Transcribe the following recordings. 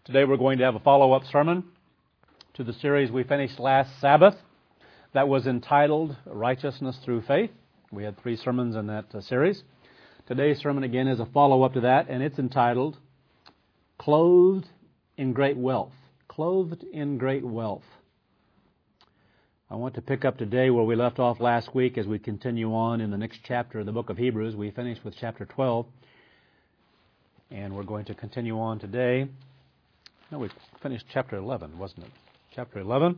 Today we're going to have a follow-up sermon to the series we finished last Sabbath that was entitled Righteousness Through Faith. We had 3 sermons in that series. Today's sermon again is a follow-up to that, and it's entitled Clothed in Great Wealth. Clothed in Great Wealth. I want to pick up today where we left off last week as we continue on in the next chapter of the book of Hebrews. We finished with chapter 12, and we're going to continue on today. No, we finished chapter 11, wasn't it? Chapter 11.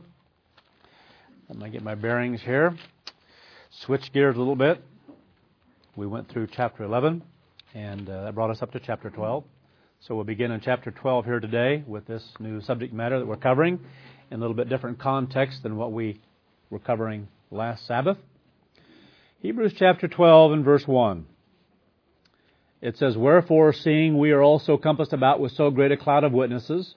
Let me get my bearings here. Switch gears a little bit. We went through chapter 11, and that brought us up to chapter 12. So we'll begin in chapter 12 here today with this new subject matter that we're covering in a little bit different context than what we were covering last Sabbath. Hebrews chapter 12 and verse 1. It says, "Wherefore, seeing we are also compassed about with so great a cloud of witnesses,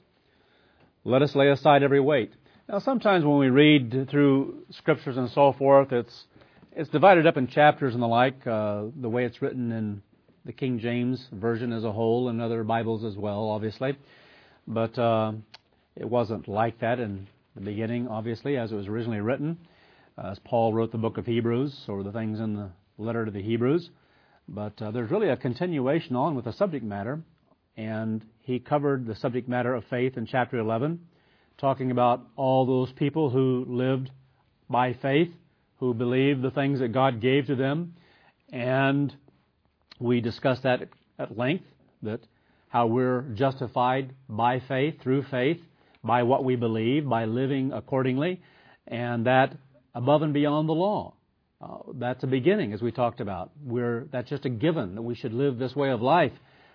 let us lay aside every weight." Now, sometimes when we read through scriptures and so forth, it's divided up in chapters and the like, the way it's written in the King James Version as a whole, and other Bibles as well, obviously. But it wasn't like that in the beginning, obviously, as it was originally written, as Paul wrote the book of Hebrews, or the things in the letter to the Hebrews. But there's really a continuation on with the subject matter, and he covered the subject matter of faith in chapter 11, talking about all those people who lived by faith, who believed the things that God gave to them, and we discussed that at length, that how we're justified by faith, through faith, by what we believe, by living accordingly, and that above and beyond the law. That's a beginning, as we talked about. That's just a given, that we should live this way of life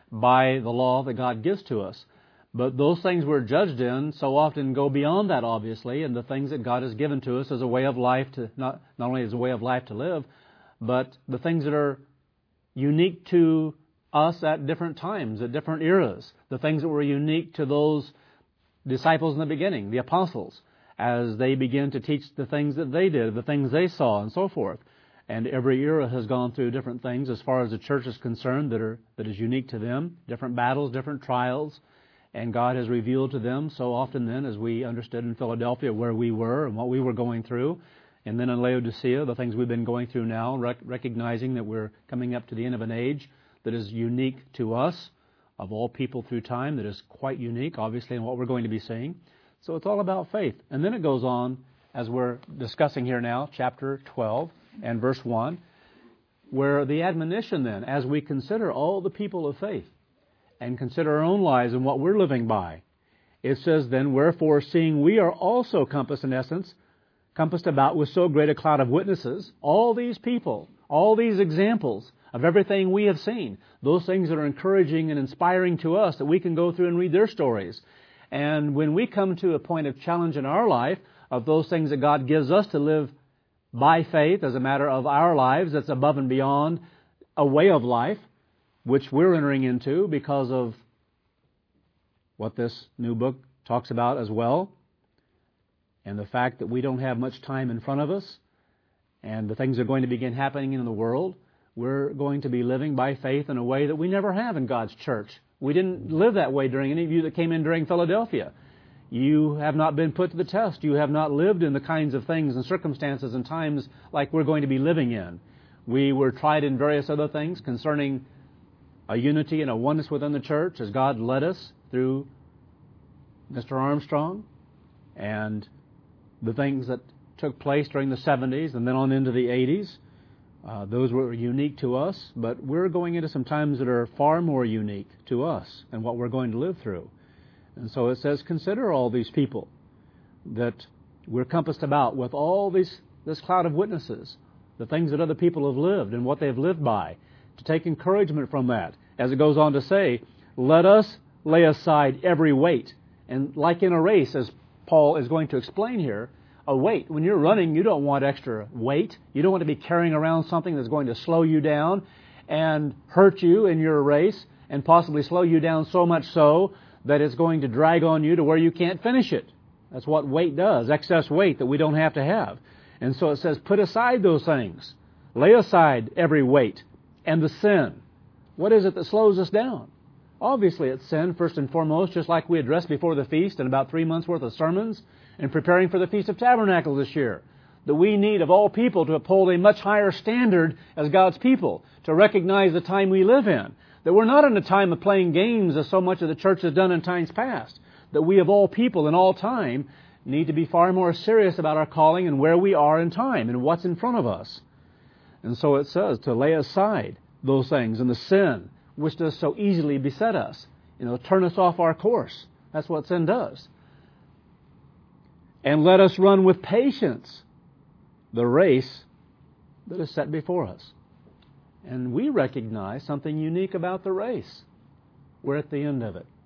by the law that God gives to us. But those things we're judged in so often go beyond that, obviously, and the things that God has given to us as a way of life to, not only as a way of life to live, but the things that are unique to us at different times, at different eras, the things that were unique to those disciples in the beginning, the apostles, as they begin to teach the things that they did, the things they saw, and so forth. And every era has gone through different things as far as the church is concerned that is unique to them, different battles, different trials, and God has revealed to them so often then, as we understood in Philadelphia where we were and what we were going through, and then in Laodicea, the things we've been going through now, recognizing that we're coming up to the end of an age that is unique to us, of all people through time, that is quite unique, obviously, in what we're going to be seeing. So it's all about faith. And then it goes on, as we're discussing here now, chapter 12 and verse 1, where the admonition then, as we consider all the people of faith and consider our own lives and what we're living by, it says then, "Wherefore, seeing we are also compassed, in essence, compassed about with so great a cloud of witnesses," all these people, all these examples of everything we have seen, those things that are encouraging and inspiring to us, that we can go through and read their stories. And when we come to a point of challenge in our life, of those things that God gives us to live by faith as a matter of our lives, that's above and beyond a way of life, which we're entering into because of what this new book talks about as well, and the fact that we don't have much time in front of us, and the things are going to begin happening in the world, we're going to be living by faith in a way that we never have in God's church. We didn't live that way during any of you that came in during Philadelphia. You have not been put to the test. You have not lived in the kinds of things and circumstances and times like we're going to be living in. We were tried in various other things concerning a unity and a oneness within the church as God led us through Mr. Armstrong and the things that took place during the 70s and then on into the 80s. Those were unique to us, but we're going into some times that are far more unique to us and what we're going to live through. And so it says, consider all these people that we're compassed about with all this cloud of witnesses, the things that other people have lived and what they've lived by, to take encouragement from that. As it goes on to say, let us lay aside every weight. And like in a race, as Paul is going to explain here, a weight. When you're running, you don't want extra weight. You don't want to be carrying around something that's going to slow you down and hurt you in your race and possibly slow you down so much so that it's going to drag on you to where you can't finish it. That's what weight does, excess weight that we don't have to have. And so it says, put aside those things. Lay aside every weight and the sin. What is it that slows us down? Obviously it's sin, first and foremost, just like we addressed before the feast in about 3 months' worth of sermons and preparing for the Feast of Tabernacles this year. That we need, of all people, to uphold a much higher standard as God's people, to recognize the time we live in. That we're not in a time of playing games as so much of the church has done in times past. That we, of all people in all time, need to be far more serious about our calling and where we are in time and what's in front of us. And so it says to lay aside those things and the sin which does so easily beset us. Turn us off our course. That's what sin does. And let us run with patience the race that is set before us. And we recognize something unique about the race. We're at the end of it.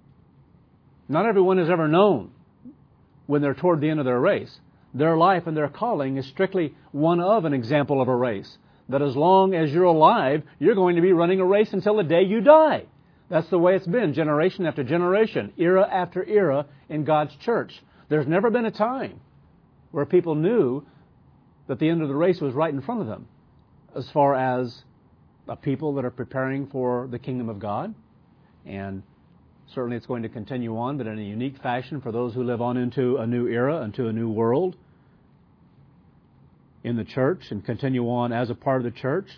Not everyone has ever known when they're toward the end of their race. Their life and their calling is strictly one of an example of a race. That as long as you're alive, you're going to be running a race until the day you die. That's the way it's been, generation after generation, era after era in God's church. There's never been a time where people knew that the end of the race was right in front of them as far as a people that are preparing for the kingdom of God. And certainly it's going to continue on, but in a unique fashion for those who live on into a new era, into a new world in the church and continue on as a part of the church.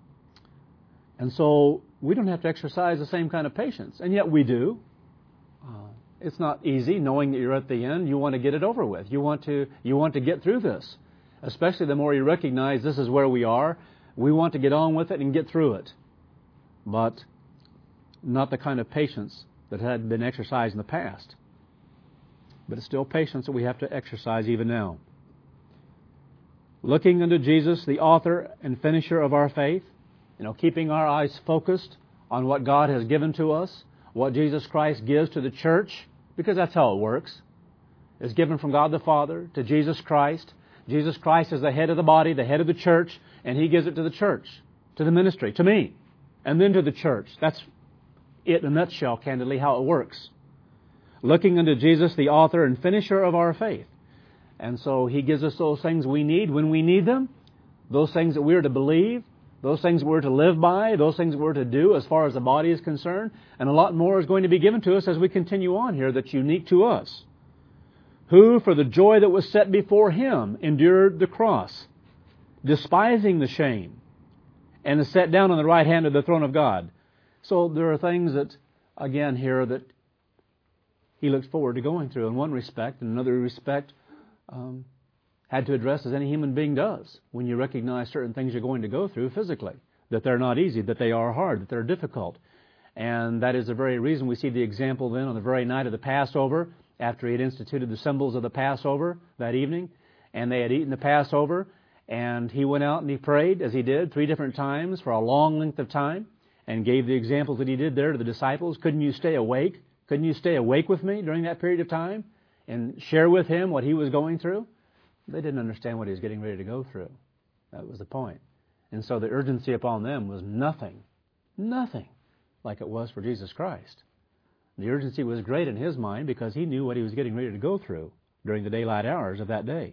And so we don't have to exercise the same kind of patience, and yet we do. It's not easy knowing that you're at the end. You want to get it over with. You want to get through this, especially the more you recognize this is where we are. We want to get on with it and get through it, but not the kind of patience that had been exercised in the past. But it's still patience that we have to exercise even now. Looking unto Jesus, the author and finisher of our faith, keeping our eyes focused on what God has given to us, what Jesus Christ gives to the church, because that's how it works. It's given from God the Father to Jesus Christ. Jesus Christ is the head of the body, the head of the church, and He gives it to the church, to the ministry, to me, and then to the church. That's it in a nutshell, candidly, how it works. Looking unto Jesus, the author and finisher of our faith. And so He gives us those things we need when we need them, those things that we're to believe, those things we're to live by, those things we're to do as far as the body is concerned, and a lot more is going to be given to us as we continue on here that's unique to us. Who, for the joy that was set before Him, endured the cross, despising the shame, and is set down on the right hand of the throne of God. So there are things that, again, here that He looks forward to going through in one respect, and another respect had to address as any human being does when you recognize certain things you're going to go through physically, that they're not easy, that they are hard, that they're difficult. And that is the very reason we see the example then on the very night of the Passover, after He had instituted the symbols of the Passover that evening, and they had eaten the Passover, and He went out and He prayed, as He did 3 different times for a long length of time, and gave the examples that He did there to the disciples. Couldn't you stay awake? Couldn't you stay awake with me during that period of time and share with Him what He was going through? They didn't understand what He was getting ready to go through. That was the point. And so the urgency upon them was nothing like it was for Jesus Christ. The urgency was great in His mind because He knew what He was getting ready to go through during the daylight hours of that day.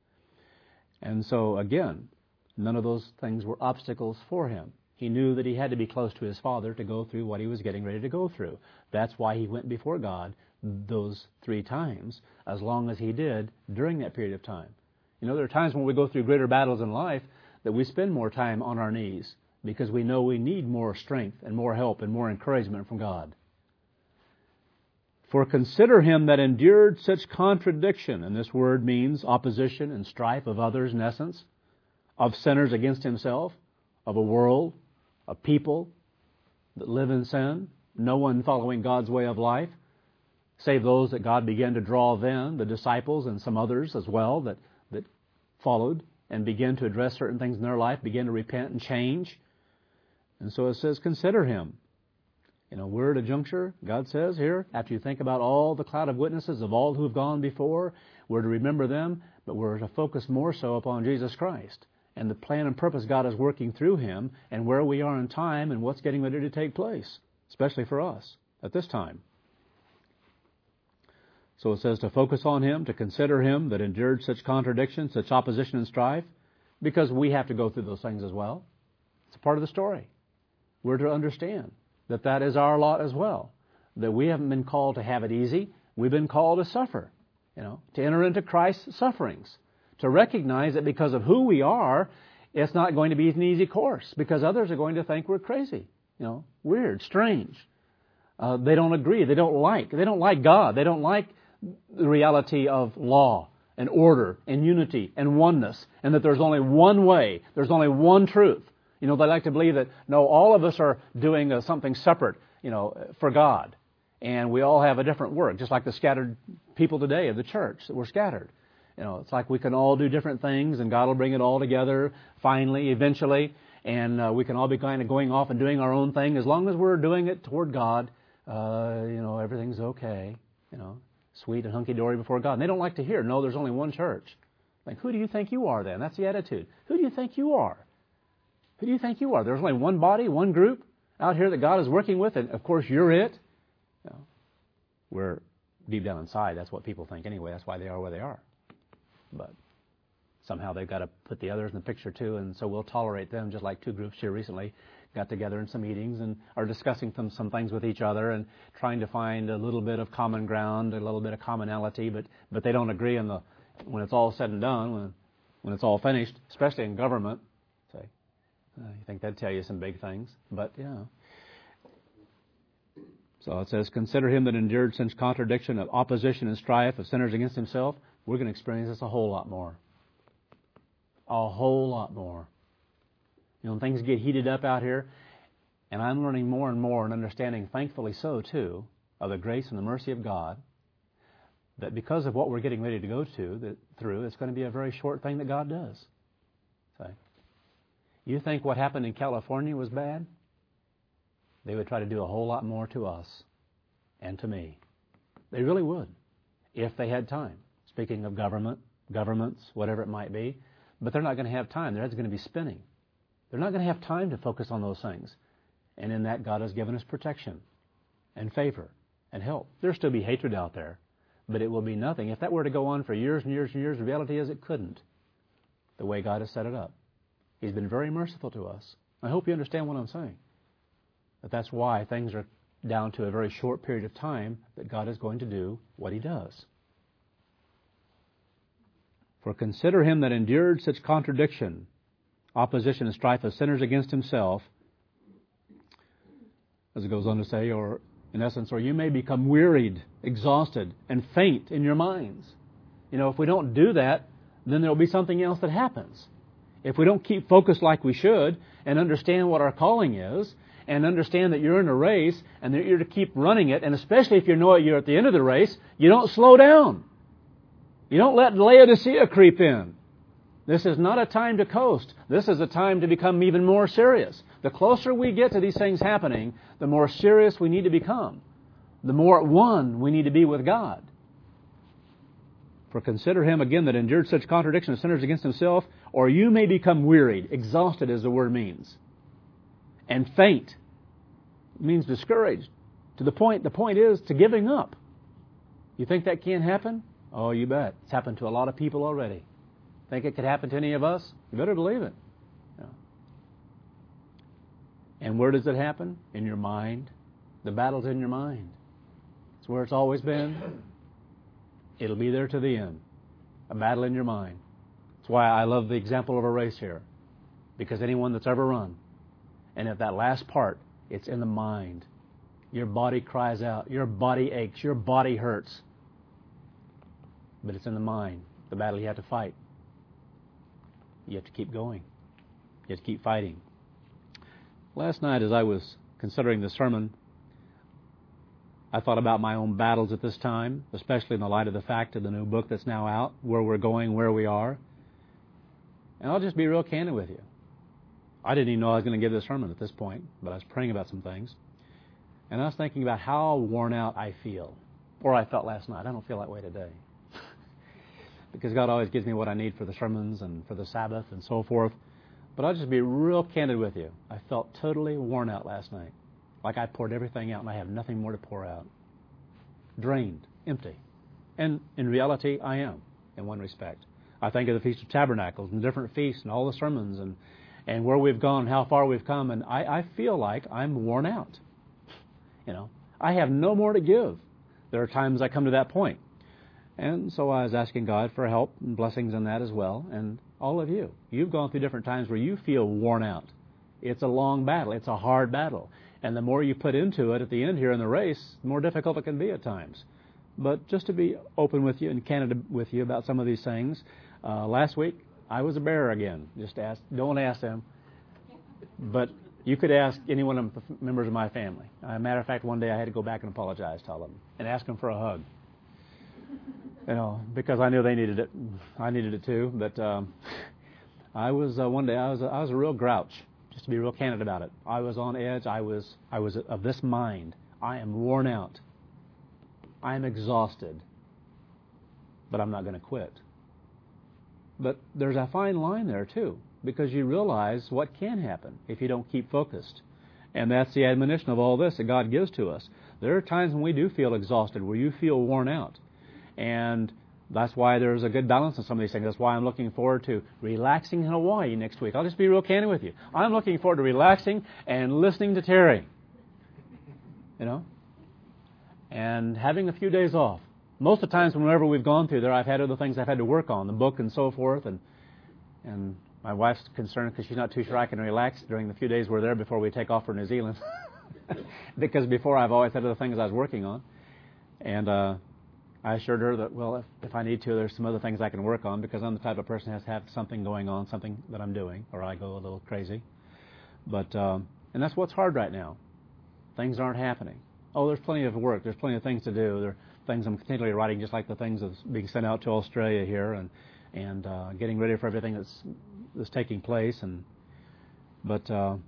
And so, again, none of those things were obstacles for Him. He knew that He had to be close to His Father to go through what He was getting ready to go through. That's why He went before God those 3 times, as long as He did during that period of time. There are times when we go through greater battles in life that we spend more time on our knees because we know we need more strength and more help and more encouragement from God. For consider Him that endured such contradiction, and this word means opposition and strife of others in essence, of sinners against Himself, of a world, of people that live in sin, no one following God's way of life, save those that God began to draw then, the disciples and some others as well that followed and began to address certain things in their life, began to repent and change. And so it says, consider Him. We're at a juncture, God says here, after you think about all the cloud of witnesses of all who have gone before, we're to remember them, but we're to focus more so upon Jesus Christ and the plan and purpose God is working through Him and where we are in time and what's getting ready to take place, especially for us at this time. So it says to focus on Him, to consider Him that endured such contradiction, such opposition and strife, because we have to go through those things as well. It's a part of the story. We're to understand that is our lot as well. That we haven't been called to have it easy. We've been called to suffer, to enter into Christ's sufferings, to recognize that because of who we are, it's not going to be an easy course, because others are going to think we're crazy, weird, strange. They don't agree. They don't like God. They don't like the reality of law and order and unity and oneness, and that there's only one way, there's only one truth. They like to believe that, no, all of us are doing something separate, for God. And we all have a different work, just like the scattered people today of the church that we're scattered. It's like we can all do different things, and God will bring it all together finally, eventually, and we can all be kind of going off and doing our own thing. As long as we're doing it toward God, everything's okay, sweet and hunky-dory before God. And they don't like to hear, no, there's only one church. Like, who do you think you are then? That's the attitude. Who do you think you are? Who do you think you are? There's only one body, one group out here that God is working with, and of course you're it. We're deep down inside, that's what people think anyway. That's why they are where they are. But somehow they've got to put the others in the picture too, and so we'll tolerate them, just like two groups here recently got together in some meetings and are discussing some things with each other and trying to find a little bit of common ground, a little bit of commonality, but they don't agree when it's all said and done, when it's all finished, especially in government. Say, you think that'd tell you some big things, but So it says, consider him that endured such contradiction of opposition and strife of sinners against himself. We're going to experience this a whole lot more. A whole lot more. Things get heated up out here, and I'm learning more and more and understanding, thankfully so too, of the grace and the mercy of God, that because of what we're getting ready to go through, it's going to be a very short thing that God does. So, you think what happened in California was bad? They would try to do a whole lot more to us and to me. They really would, if they had time. Speaking of governments, whatever it might be. But they're not going to have time. Their head's going to be spinning. They're not going to have time to focus on those things. And in that, God has given us protection and favor and help. There'll still be hatred out there, but it will be nothing. If that were to go on for years and years and years, the reality is it couldn't, the way God has set it up. He's been very merciful to us. I hope you understand what I'm saying. But that's why things are down to a very short period of time that God is going to do what He does. For consider him that endured such contradiction, opposition and strife of sinners against himself, as it goes on to say, or in essence, or you may become wearied, exhausted, and faint in your minds. If we don't do that, then there will be something else that happens. If we don't keep focused like we should and understand what our calling is, and understand that you're in a race and that you're to keep running it, and especially if you know you're at the end of the race, you don't slow down. You don't let Laodicea creep in. This is not a time to coast. This is a time to become even more serious. The closer we get to these things happening, the more serious we need to become. The more at one we need to be with God. For consider him again that endured such contradiction of sinners against himself, or you may become wearied, exhausted as the word means, and faint. It means discouraged. The point is to giving up. You think that can't happen? Oh, you bet. It's happened to a lot of people already. Think it could happen to any of us? You better believe it. And where does it happen? In your mind. The battle's in your mind. It's where it's always been. It'll be there to the end. A battle in your mind. That's why I love the example of a race here. Because anyone that's ever run, and at that last part, it's in the mind. Your body cries out. Your body aches. Your body hurts. But it's in the mind. The battle you have to fight. You have to keep going. You have to keep fighting. Last night as I was considering the sermon, I thought about my own battles at this time, especially in the light of the fact of the new book that's now out, where we're going, where we are. And I'll just be real candid with you. I didn't even know I was going to give this sermon at this point, but I was praying about some things. And I was thinking about how worn out I feel. Or I felt last night. I don't feel that way today. Because God always gives me what I need for the sermons and for the Sabbath and so forth. But I'll just be real candid with you. I felt totally worn out last night. Like I poured everything out and I have nothing more to pour out. Drained, empty. And in reality, I am, in one respect. I think of the Feast of Tabernacles and the different feasts and all the sermons and where we've gone, how far we've come, and I feel like I'm worn out. I have no more to give. There are times I come to that point. And so I was asking God for help and blessings in that as well. And all of you, you've gone through different times where you feel worn out. It's a long battle. It's a hard battle. And the more you put into it at the end here in the race, the more difficult it can be at times. But just to be open with you and candid with you about some of these things, last week I was a bearer again. Don't ask them. But you could ask any one of the members of my family. Matter of fact, one day I had to go back and apologize to all of them and ask them for a hug. Because I knew they needed it. I needed it too. But one day I was a real grouch. Just to be real candid about it, I was on edge. I was of this mind. I am worn out. I am exhausted. But I'm not going to quit. But there's a fine line there too, because you realize what can happen if you don't keep focused. And that's the admonition of all this that God gives to us. There are times when we do feel exhausted, where you feel worn out. And that's why there's a good balance in some of these things. That's why I'm looking forward to relaxing in Hawaii next week. I'll just be real candid with you. I'm looking forward to relaxing and listening to Terry. And having a few days off. Most of the times whenever we've gone through there, I've had other things I've had to work on, the book and so forth. And my wife's concerned because she's not too sure I can relax during the few days we're there before we take off for New Zealand. Because before I've always had other things I was working on. And I assured her that, well, if I need to, there's some other things I can work on, because I'm the type of person who has to have something going on, something that I'm doing, or I go a little crazy. But and that's what's hard right now. Things aren't happening. Oh, there's plenty of work. There's plenty of things to do. There are things I'm continually writing, just like the things that's being sent out to Australia here, and getting ready for everything that's taking place. But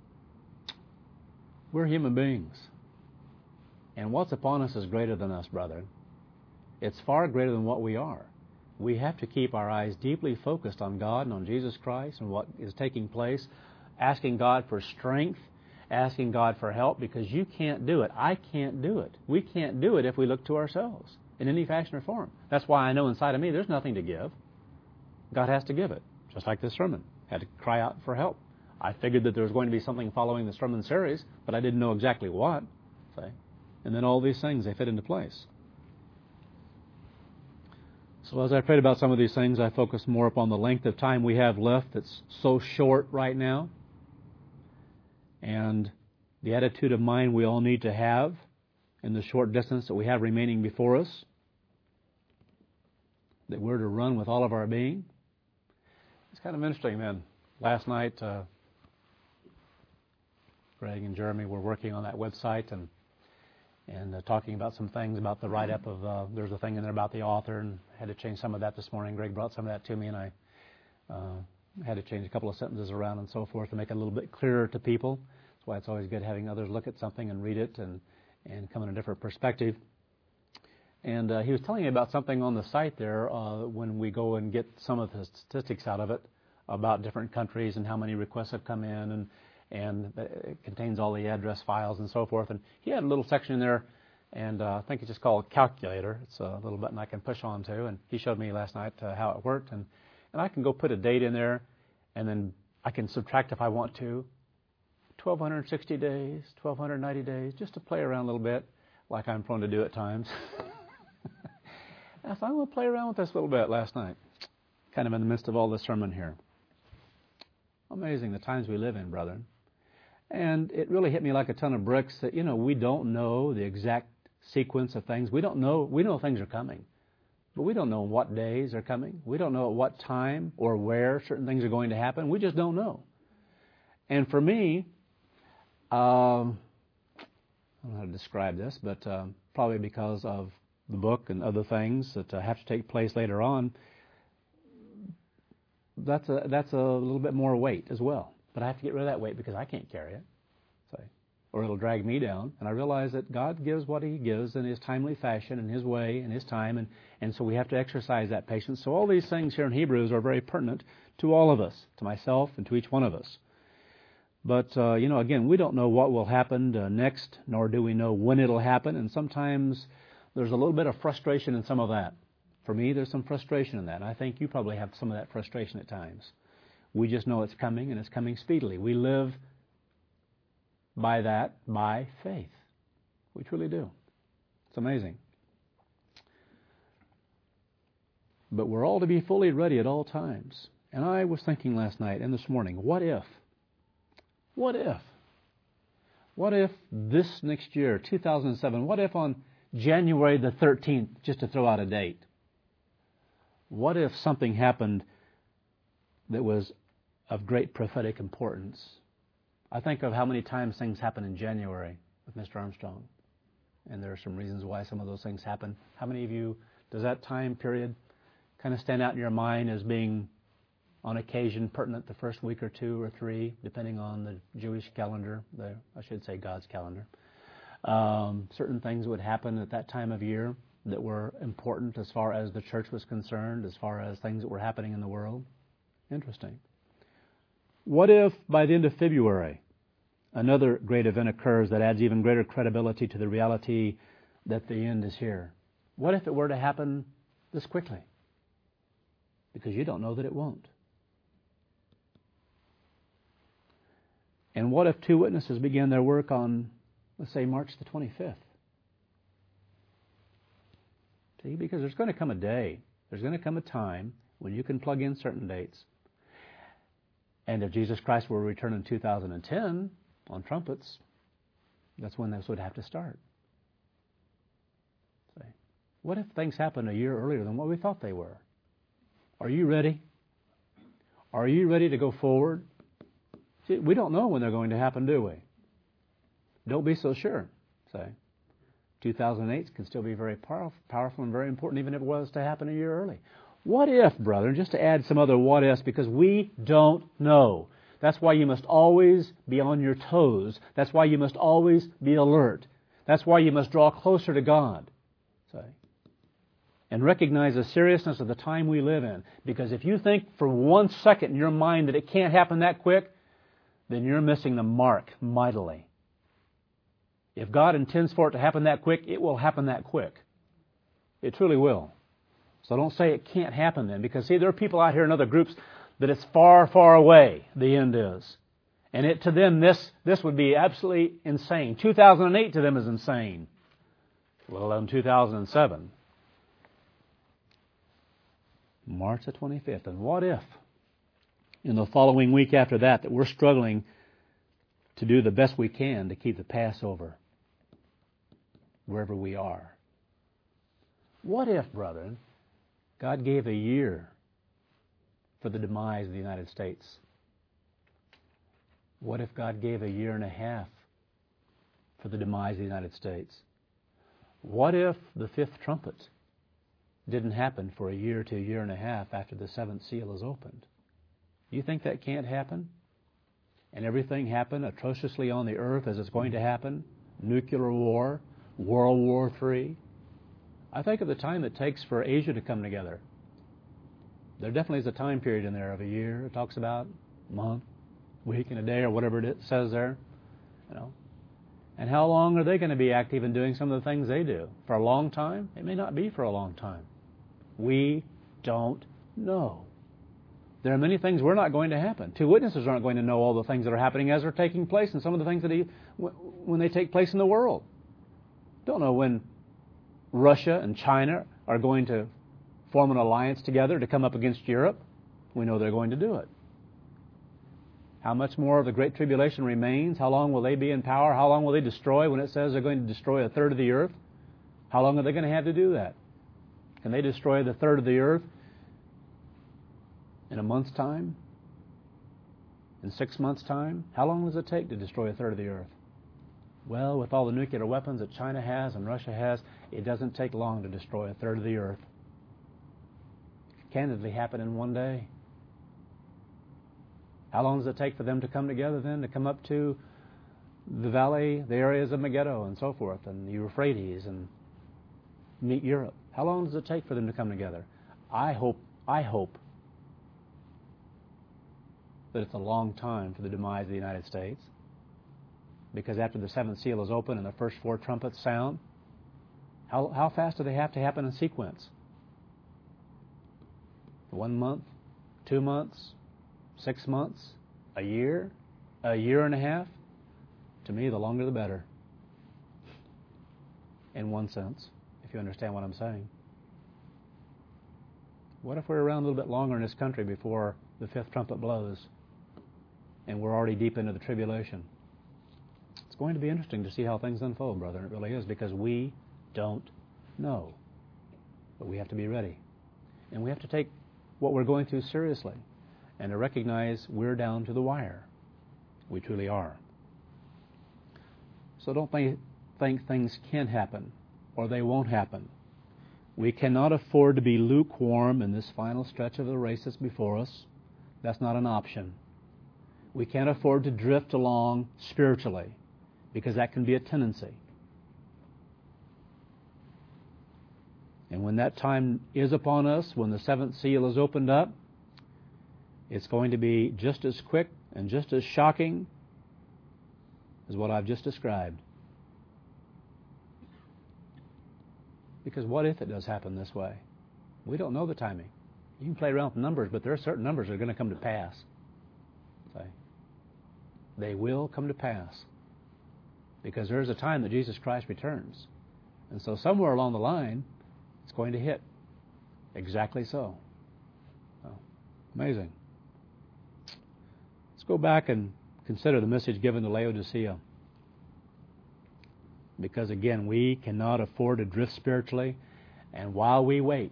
we're human beings, and what's upon us is greater than us, brethren. It's far greater than what we are. We have to keep our eyes deeply focused on God and on Jesus Christ and what is taking place, asking God for strength, asking God for help, because you can't do it. I can't do it. We can't do it if we look to ourselves in any fashion or form. That's why I know inside of me there's nothing to give. God has to give it, just like this sermon. I had to cry out for help. I figured that there was going to be something following the sermon series, but I didn't know exactly what. And then all these things, they fit into place. So as I prayed about some of these things, I focused more upon the length of time we have left that's so short right now, and the attitude of mind we all need to have in the short distance that we have remaining before us, that we're to run with all of our being. It's kind of interesting, man. Last night, Greg and Jeremy were working on that website and talking about some things about the write-up of, there's a thing in there about the author, and had to change some of that this morning. Greg brought some of that to me, and I had to change a couple of sentences around and so forth to make it a little bit clearer to people. That's why it's always good having others look at something and read it and come in a different perspective. And he was telling me about something on the site there when we go and get some of the statistics out of it about different countries and how many requests have come in, and it contains all the address files and so forth. And he had a little section in there, and I think it's just called Calculator. It's a little button I can push onto, and he showed me last night how it worked. And I can go put a date in there, and then I can subtract if I want to. 1,260 days, 1,290 days, just to play around a little bit, like I'm prone to do at times. I thought, I'm going to play around with this a little bit last night, kind of in the midst of all this sermon here. Amazing the times we live in, brethren. And it really hit me like a ton of bricks that, we don't know the exact sequence of things. We know things are coming, but we don't know what days are coming. We don't know at what time or where certain things are going to happen. We just don't know. And for me, I don't know how to describe this, but probably because of the book and other things that have to take place later on, that's a little bit more weight as well. But I have to get rid of that weight because I can't carry it, or it'll drag me down. And I realize that God gives what He gives in His timely fashion, in His way, in His time, and so we have to exercise that patience. So all these things here in Hebrews are very pertinent to all of us, to myself and to each one of us. But, again, we don't know what will happen next, nor do we know when it'll happen, and sometimes there's a little bit of frustration in some of that. For me, there's some frustration in that, and I think you probably have some of that frustration at times. We just know it's coming, and it's coming speedily. We live by faith. We truly do. It's amazing. But we're all to be fully ready at all times. And I was thinking last night and this morning, what if? What if? What if this next year, 2007, what if on January the 13th, just to throw out a date, what if something happened that was of great prophetic importance? I think of how many times things happen in January with Mr. Armstrong. And there are some reasons why some of those things happen. How many of you, does that time period kind of stand out in your mind as being on occasion pertinent the first week or two or three, depending on the Jewish calendar, I should say God's calendar? Certain things would happen at that time of year that were important as far as the church was concerned, as far as things that were happening in the world. Interesting. What if by the end of February, another great event occurs that adds even greater credibility to the reality that the end is here? What if it were to happen this quickly? Because you don't know that it won't. And what if two witnesses begin their work on, let's say, March the 25th? See, because there's going to come a day, there's going to come a time when you can plug in certain dates. And if Jesus Christ were to return in 2010 on trumpets, that's when this would have to start. See, what if things happen a year earlier than what we thought they were? Are you ready? Are you ready to go forward? See, we don't know when they're going to happen, do we? Don't be so sure. Say, 2008 can still be very powerful and very important, even if it was to happen a year early. What if, brethren, just to add some other what ifs, because we don't know. That's why you must always be on your toes. That's why you must always be alert. That's why you must draw closer to God. Say, and recognize the seriousness of the time we live in. Because if you think for 1 second in your mind that it can't happen that quick, then you're missing the mark mightily. If God intends for it to happen that quick, it will happen that quick. It truly will. So don't say it can't happen then, because see, there are people out here in other groups that it's far, far away, the end is. And to them, this would be absolutely insane. 2008 to them is insane. Let alone 2007. March the 25th. And what if, in the following week after that we're struggling to do the best we can to keep the Passover wherever we are? What if, brethren, God gave a year for the demise of the United States? What if God gave a year and a half for the demise of the United States? What if the fifth trumpet didn't happen for a year to a year and a half after the seventh seal is opened? You think that can't happen? And everything happen atrociously on the earth as it's going to happen? Nuclear war, World War III. I think of the time it takes for Asia to come together. There definitely is a time period in there of a year. It talks about a month, week, and a day, or whatever it says there. You know. And how long are they going to be active in doing some of the things they do? For a long time? It may not be for a long time. We don't know. There are many things we're not going to happen. Two witnesses aren't going to know all the things that are happening as they're taking place, and some of the things that when they take place in the world. Don't know when Russia and China are going to form an alliance together to come up against Europe. We know they're going to do it. How much more of the Great Tribulation remains? How long will they be in power? How long will they destroy when it says they're going to destroy a third of the earth? How long are they going to have to do that? Can they destroy the third of the earth in a month's time? In 6 months' time? How long does it take to destroy a third of the earth? Well, with all the nuclear weapons that China has and Russia has, it doesn't take long to destroy a third of the earth. It can candidly happen in one day. How long does it take for them to come together then, to come up to the valley, the areas of Megiddo and so forth, and the Euphrates, and meet Europe? How long does it take for them to come together? I hope that it's a long time for the demise of the United States, because after the seventh seal is open and the first four trumpets sound, how fast do they have to happen in sequence? 1 month, 2 months, 6 months, a year and a half? To me, the longer the better. in one sense, if you understand what I'm saying. What if we're around a little bit longer in this country before the fifth trumpet blows and we're already deep into the tribulation? It's going to be interesting to see how things unfold, brother. It really is, because we don't know. But we have to be ready. And we have to take what we're going through seriously and to recognize we're down to the wire. We truly are. So don't think things can happen or they won't happen. We cannot afford to be lukewarm in this final stretch of the race that's before us. That's not an option. We can't afford to drift along spiritually, because that can be a tendency. And when that time is upon us, when the seventh seal is opened up, it's going to be just as quick and just as shocking as what I've just described. Because what if it does happen this way? We don't know the timing. You can play around with numbers, but there are certain numbers that are going to come to pass. They will come to pass. Because there is a time that Jesus Christ returns. And so somewhere along the line, it's going to hit. Exactly so. Amazing. Let's go back and consider the message given to Laodicea. Because again, we cannot afford to drift spiritually. And while you wait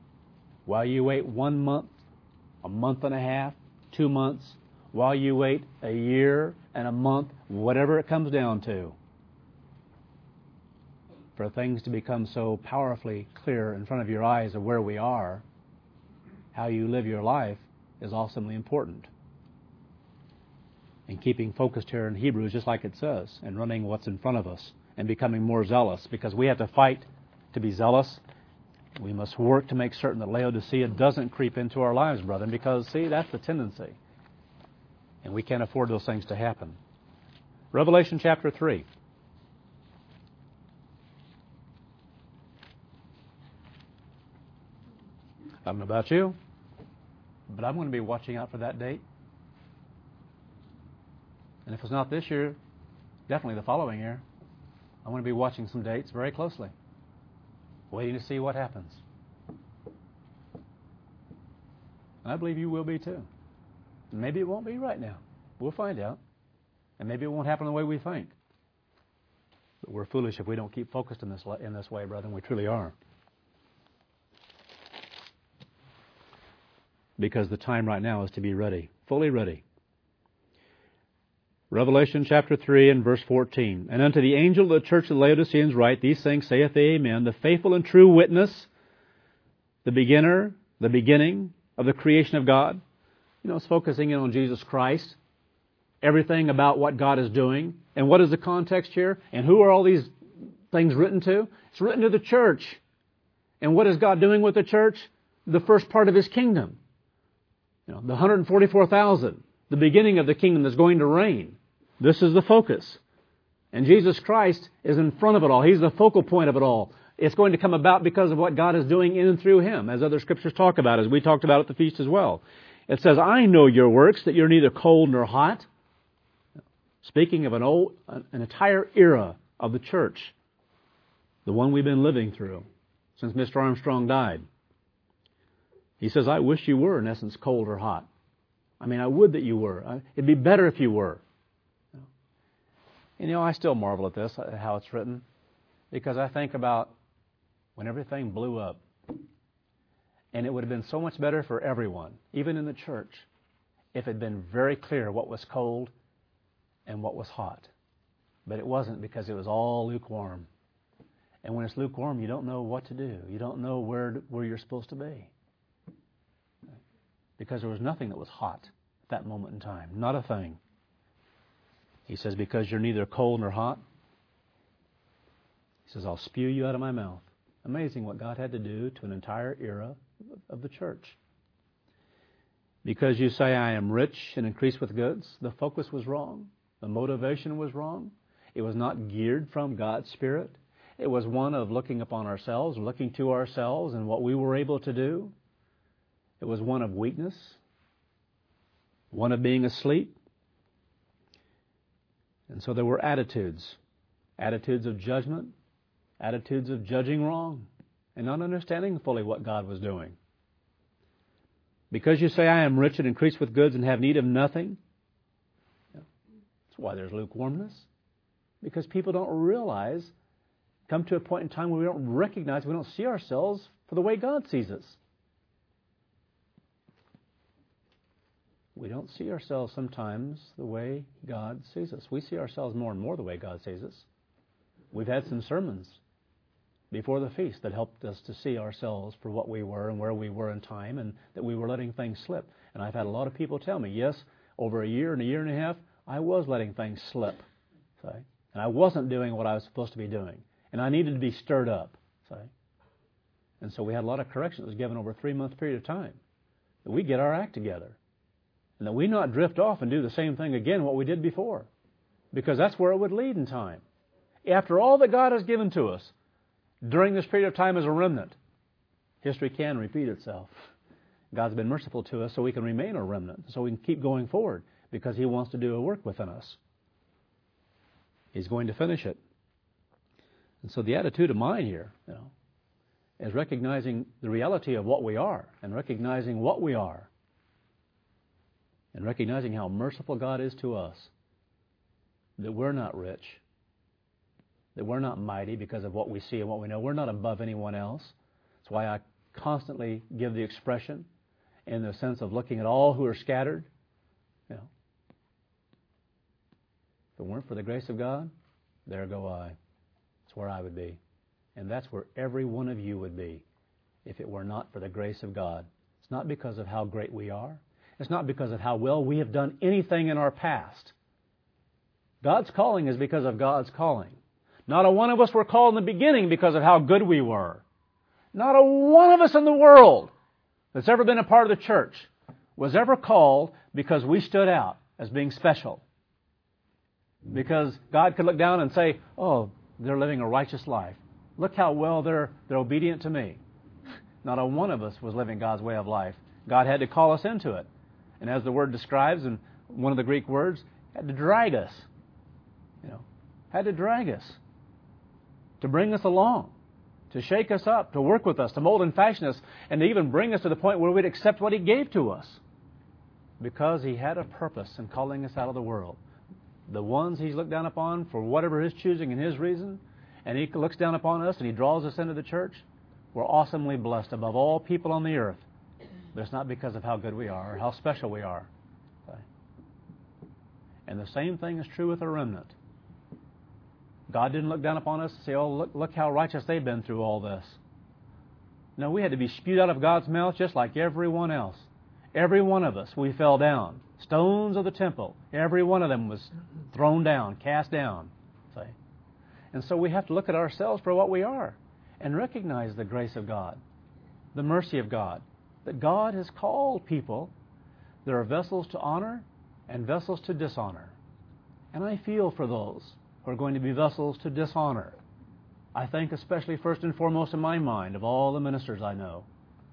1 month, a month and a half, 2 months, while you wait a year and a month, whatever it comes down to, for things to become so powerfully clear in front of your eyes of where we are, how you live your life is awesomely important. And keeping focused here in Hebrews, just like it says, and running what's in front of us, and becoming more zealous, because we have to fight to be zealous. We must work to make certain that Laodicea doesn't creep into our lives, brethren, because, see, that's the tendency. And we can't afford those things to happen. Revelation chapter 3. I don't know about you, but I'm going to be watching out for that date. And if it's not this year, definitely the following year. I'm going to be watching some dates very closely, waiting to see what happens. And I believe you will be too. And maybe it won't be right now. We'll find out. And maybe it won't happen the way we think. But we're foolish if we don't keep focused in this way, brethren. We truly are. Because the time right now is to be ready, fully ready. Revelation chapter 3 and verse 14. And unto the angel of the church of the Laodiceans write, These things saith the Amen, the faithful and true witness, the beginner, the beginning of the creation of God. It's focusing in on Jesus Christ, everything about what God is doing. And what is the context here? And who are all these things written to? It's written to the church. And what is God doing with the church? The first part of His kingdom. The 144,000, the beginning of the kingdom that's going to reign. This is the focus. And Jesus Christ is in front of it all. He's the focal point of it all. It's going to come about because of what God is doing in and through Him, as other scriptures talk about, as we talked about at the feast as well. It says, I know your works, that you're neither cold nor hot. Speaking of an entire era of the church, the one we've been living through since Mr. Armstrong died. He says, I wish you were, in essence, cold or hot. I would that you were. It'd be better if you were. And I still marvel at this, how it's written, because I think about when everything blew up, and it would have been so much better for everyone, even in the church, if it had been very clear what was cold and what was hot. But it wasn't, because it was all lukewarm. And when it's lukewarm, you don't know what to do. You don't know where you're supposed to be. Because there was nothing that was hot at that moment in time. Not a thing. He says, because you're neither cold nor hot, He says, I'll spew you out of my mouth. Amazing what God had to do to an entire era of the church. Because you say, I am rich and increased with goods, the focus was wrong. The motivation was wrong. It was not geared from God's Spirit. It was one of looking upon ourselves, looking to ourselves and what we were able to do. It was one of weakness, one of being asleep. And so there were attitudes of judgment, attitudes of judging wrong and not understanding fully what God was doing. Because you say, I am rich and increase with goods and have need of nothing. That's why there's lukewarmness. Because people don't realize, come to a point in time where we don't recognize, we don't see ourselves for the way God sees us. We don't see ourselves sometimes the way God sees us. We see ourselves more and more the way God sees us. We've had some sermons before the feast that helped us to see ourselves for what we were and where we were in time, and that we were letting things slip. And I've had a lot of people tell me, yes, over a year and a half, I was letting things slip. See? And I wasn't doing what I was supposed to be doing. And I needed to be stirred up. See? And so we had a lot of correction that was given over a 3-month period of time. That we get our act together. And that we not drift off and do the same thing again what we did before. Because that's where it would lead in time. After all that God has given to us, during this period of time as a remnant, history can repeat itself. God's been merciful to us so we can remain a remnant, so we can keep going forward, because He wants to do a work within us. He's going to finish it. And so the attitude of mine here, is recognizing the reality of what we are, and recognizing what we are, and recognizing how merciful God is to us, that we're not rich, that we're not mighty because of what we see and what we know. We're not above anyone else. That's why I constantly give the expression in the sense of looking at all who are scattered. If it weren't for the grace of God, there go I. That's where I would be. And that's where every one of you would be if it were not for the grace of God. It's not because of how great we are. It's not because of how well we have done anything in our past. God's calling is because of God's calling. Not a one of us were called in the beginning because of how good we were. Not a one of us in the world that's ever been a part of the church was ever called because we stood out as being special. Because God could look down and say, oh, they're living a righteous life. Look how well they're obedient to me. Not a one of us was living God's way of life. God had to call us into it. And as the word describes in one of the Greek words, had to drag us. Had to drag us. To bring us along, to shake us up, to work with us, to mold and fashion us, and to even bring us to the point where we'd accept what He gave to us. Because He had a purpose in calling us out of the world. The ones He's looked down upon for whatever His choosing and His reason, and He looks down upon us and He draws us into the church, we're awesomely blessed above all people on the earth. But it's not because of how good we are or how special we are. Okay? And the same thing is true with a remnant. God didn't look down upon us and say, oh, look how righteous they've been through all this. No, we had to be spewed out of God's mouth just like everyone else. Every one of us, we fell down. Stones of the temple, every one of them was thrown down, cast down. See? And so we have to look at ourselves for what we are and recognize the grace of God, the mercy of God, that God has called people. There are vessels to honor and vessels to dishonor. And I feel for those who are going to be vessels to dishonor. I think especially first and foremost in my mind of all the ministers I know,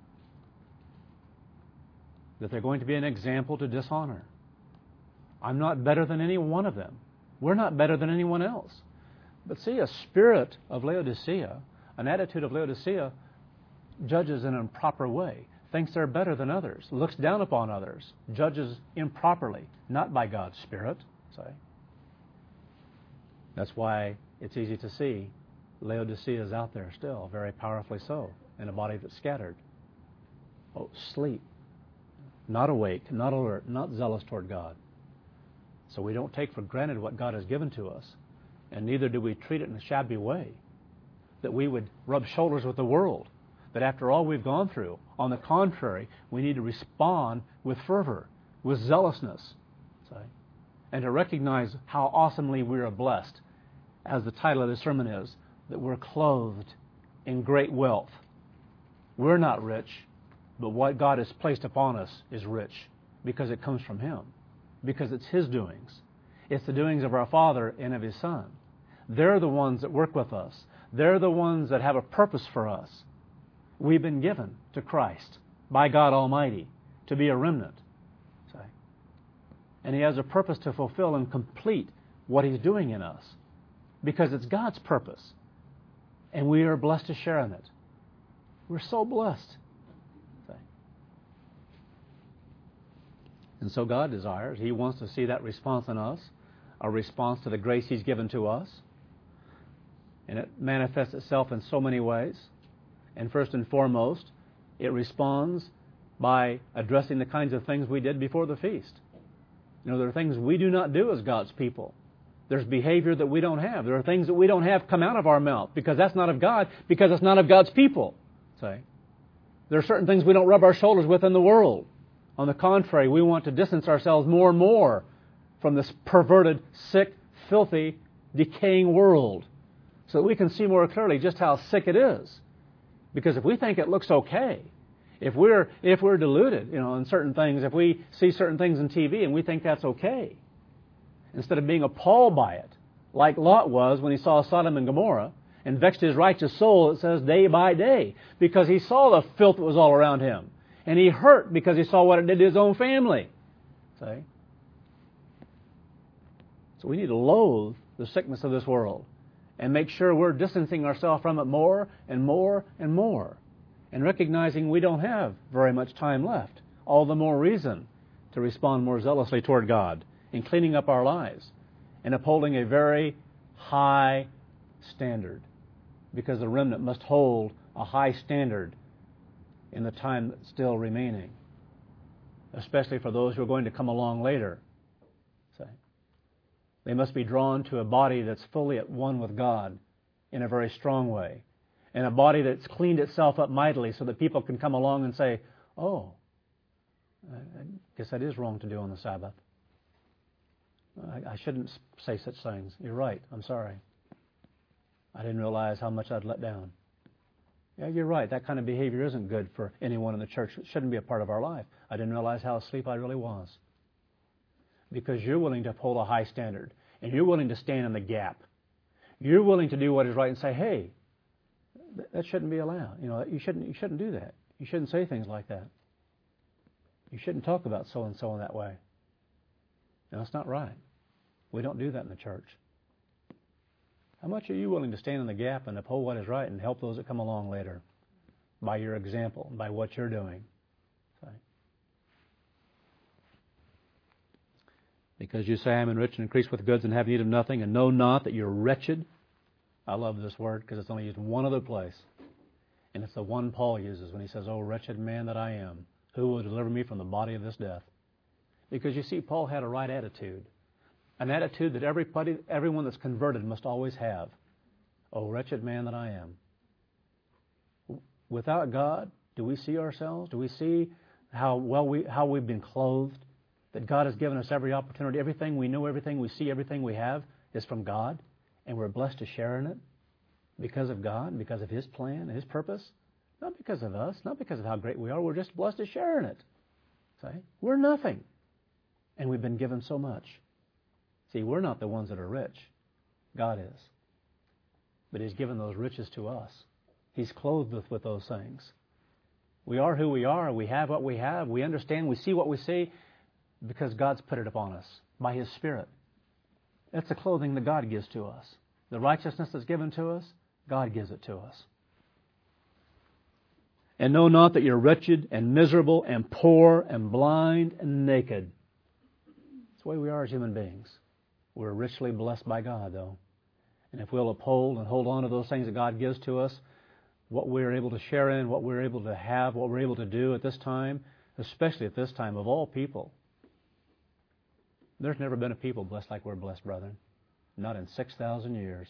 that they're going to be an example to dishonor. I'm not better than any one of them. We're not better than anyone else. But see, a spirit of Laodicea, an attitude of Laodicea, judges in an improper way, thinks they're better than others, looks down upon others, judges improperly, not by God's Spirit. Say. That's why it's easy to see Laodicea is out there still, very powerfully so, in a body that's scattered. Oh, sleep. Not awake, not alert, not zealous toward God. So we don't take for granted what God has given to us, and neither do we treat it in a shabby way, that we would rub shoulders with the world, that after all we've gone through, on the contrary, we need to respond with fervor, with zealousness, and to recognize how awesomely we are blessed, as the title of this sermon is, that we're clothed in great wealth. We're not rich, but what God has placed upon us is rich because it comes from Him, because it's His doings. It's the doings of our Father and of His Son. They're the ones that work with us. They're the ones that have a purpose for us. We've been given to Christ by God Almighty to be a remnant. And He has a purpose to fulfill and complete what He's doing in us, because it's God's purpose. And we are blessed to share in it. We're so blessed. And so God desires, He wants to see that response in us, a response to the grace He's given to us. And it manifests itself in so many ways. And first and foremost, it responds by addressing the kinds of things we did before the feast. You know, there are things we do not do as God's people. There's behavior that we don't have. There are things that we don't have come out of our mouth because that's not of God, because it's not of God's people. Say, there are certain things we don't rub our shoulders with in the world. On the contrary, we want to distance ourselves more and more from this perverted, sick, filthy, decaying world so that we can see more clearly just how sick it is. Because if we think it looks okay, if we're deluded, in certain things, if we see certain things in TV and we think that's okay, instead of being appalled by it, like Lot was when he saw Sodom and Gomorrah, and vexed his righteous soul, it says, day by day, because he saw the filth that was all around him. And he hurt because he saw what it did to his own family. See? So we need to loathe the sickness of this world and make sure we're distancing ourselves from it more and more and more. And recognizing we don't have very much time left. All the more reason to respond more zealously toward God in cleaning up our lives and upholding a very high standard. Because the remnant must hold a high standard in the time that's still remaining, especially for those who are going to come along later. They must be drawn to a body that's fully at one with God in a very strong way, and a body that's cleaned itself up mightily so that people can come along and say, oh, I guess that is wrong to do on the Sabbath. I shouldn't say such things. You're right. I'm sorry. I didn't realize how much I'd let down. Yeah, you're right. That kind of behavior isn't good for anyone in the church. It shouldn't be a part of our life. I didn't realize how asleep I really was. Because you're willing to uphold a high standard, and you're willing to stand in the gap. You're willing to do what is right and say, hey, that shouldn't be allowed. You shouldn't do that. You shouldn't say things like that. You shouldn't talk about so-and-so in that way. No, it's not right. We don't do that in the church. How much are you willing to stand in the gap and uphold what is right and help those that come along later by your example, by what you're doing? Because you say, I'm enriched and increased with goods and have need of nothing, and know not that you're wretched. I love this word because it's only used one other place. And it's the one Paul uses when he says, oh, wretched man that I am, who will deliver me from the body of this death? Because you see, Paul had a right attitude. An attitude that everyone that's converted must always have. Oh, wretched man that I am. Without God, do we see ourselves? Do we see how we've been clothed? That God has given us every opportunity. Everything we know, everything we see, everything we have is from God. And we're blessed to share in it because of God, because of His plan, His purpose. Not because of us, not because of how great we are. We're just blessed to share in it. See? We're nothing. And we've been given so much. See, we're not the ones that are rich. God is. But He's given those riches to us. He's clothed us with those things. We are who we are. We have what we have. We understand. We see what we see because God's put it upon us by His Spirit. That's the clothing that God gives to us. The righteousness that's given to us, God gives it to us. And know not that you're wretched and miserable and poor and blind and naked. That's the way we are as human beings. We're richly blessed by God, though. And if we'll uphold and hold on to those things that God gives to us, what we're able to share in, what we're able to have, what we're able to do at this time, especially at this time of all people. There's never been a people blessed like we're blessed, brethren. Not in 6,000 years.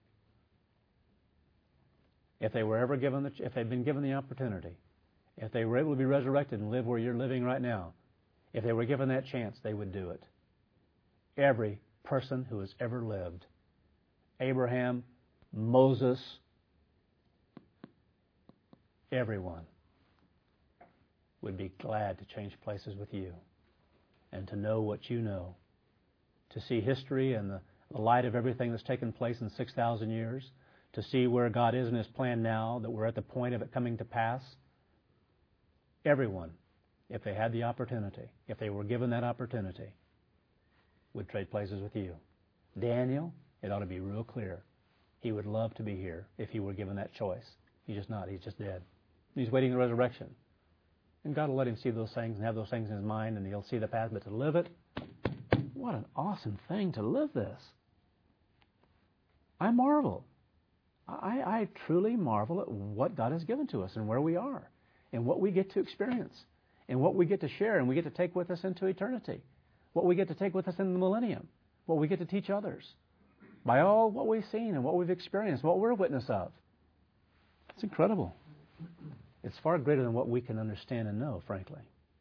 If they were ever given, if they'd been given the opportunity, if they were able to be resurrected and live where you're living right now, if they were given that chance, they would do it. Every person who has ever lived, Abraham, Moses, everyone would be glad to change places with you and to know what you know, to see history and the light of everything that's taken place in 6,000 years, to see where God is in His plan now, that we're at the point of it coming to pass. Everyone, if they had the opportunity, if they were given that opportunity, would trade places with you. Daniel, it ought to be real clear. He would love to be here if he were given that choice. He's just not. He's just dead. He's waiting the resurrection. And God will let him see those things and have those things in his mind, and he'll see the path. But to live it, what an awesome thing to live this. I marvel. I truly marvel at what God has given to us and where we are and what we get to experience and what we get to share and we get to take with us into eternity, what we get to take with us in the millennium, what we get to teach others by all what we've seen and what we've experienced, what we're a witness of. It's incredible. It's far greater than what we can understand and know, frankly.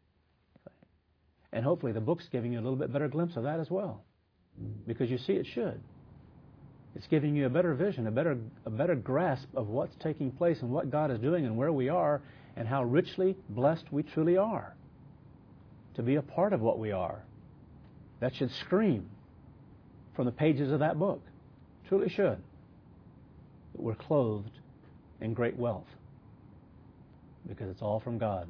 And hopefully the book's giving you a little bit better glimpse of that as well, because you see it should. It's giving you a better vision, a better grasp of what's taking place and what God is doing and where we are and how richly blessed we truly are to be a part of what we are. That should scream from the pages of that book. Truly should. That we're clothed in great wealth because it's all from God.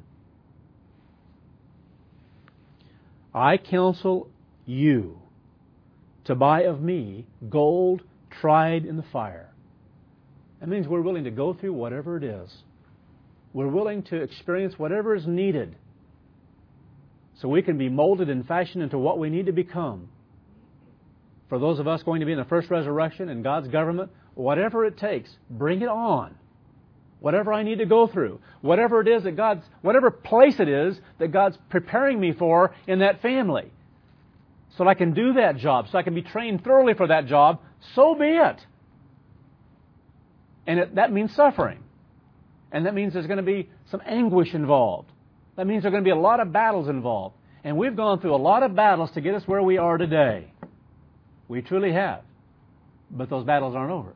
I counsel you to buy of me gold tried in the fire. That means we're willing to go through whatever it is. We're willing to experience whatever is needed so we can be molded and fashioned into what we need to become. For those of us going to be in the first resurrection in God's government, whatever it takes, bring it on. Whatever I need to go through, whatever it is that whatever place it is that God's preparing me for in that family, so that I can do that job, so I can be trained thoroughly for that job, so be it. And that means suffering. And that means there's going to be some anguish involved. That means there are going to be a lot of battles involved. And we've gone through a lot of battles to get us where we are today. We truly have. But those battles aren't over.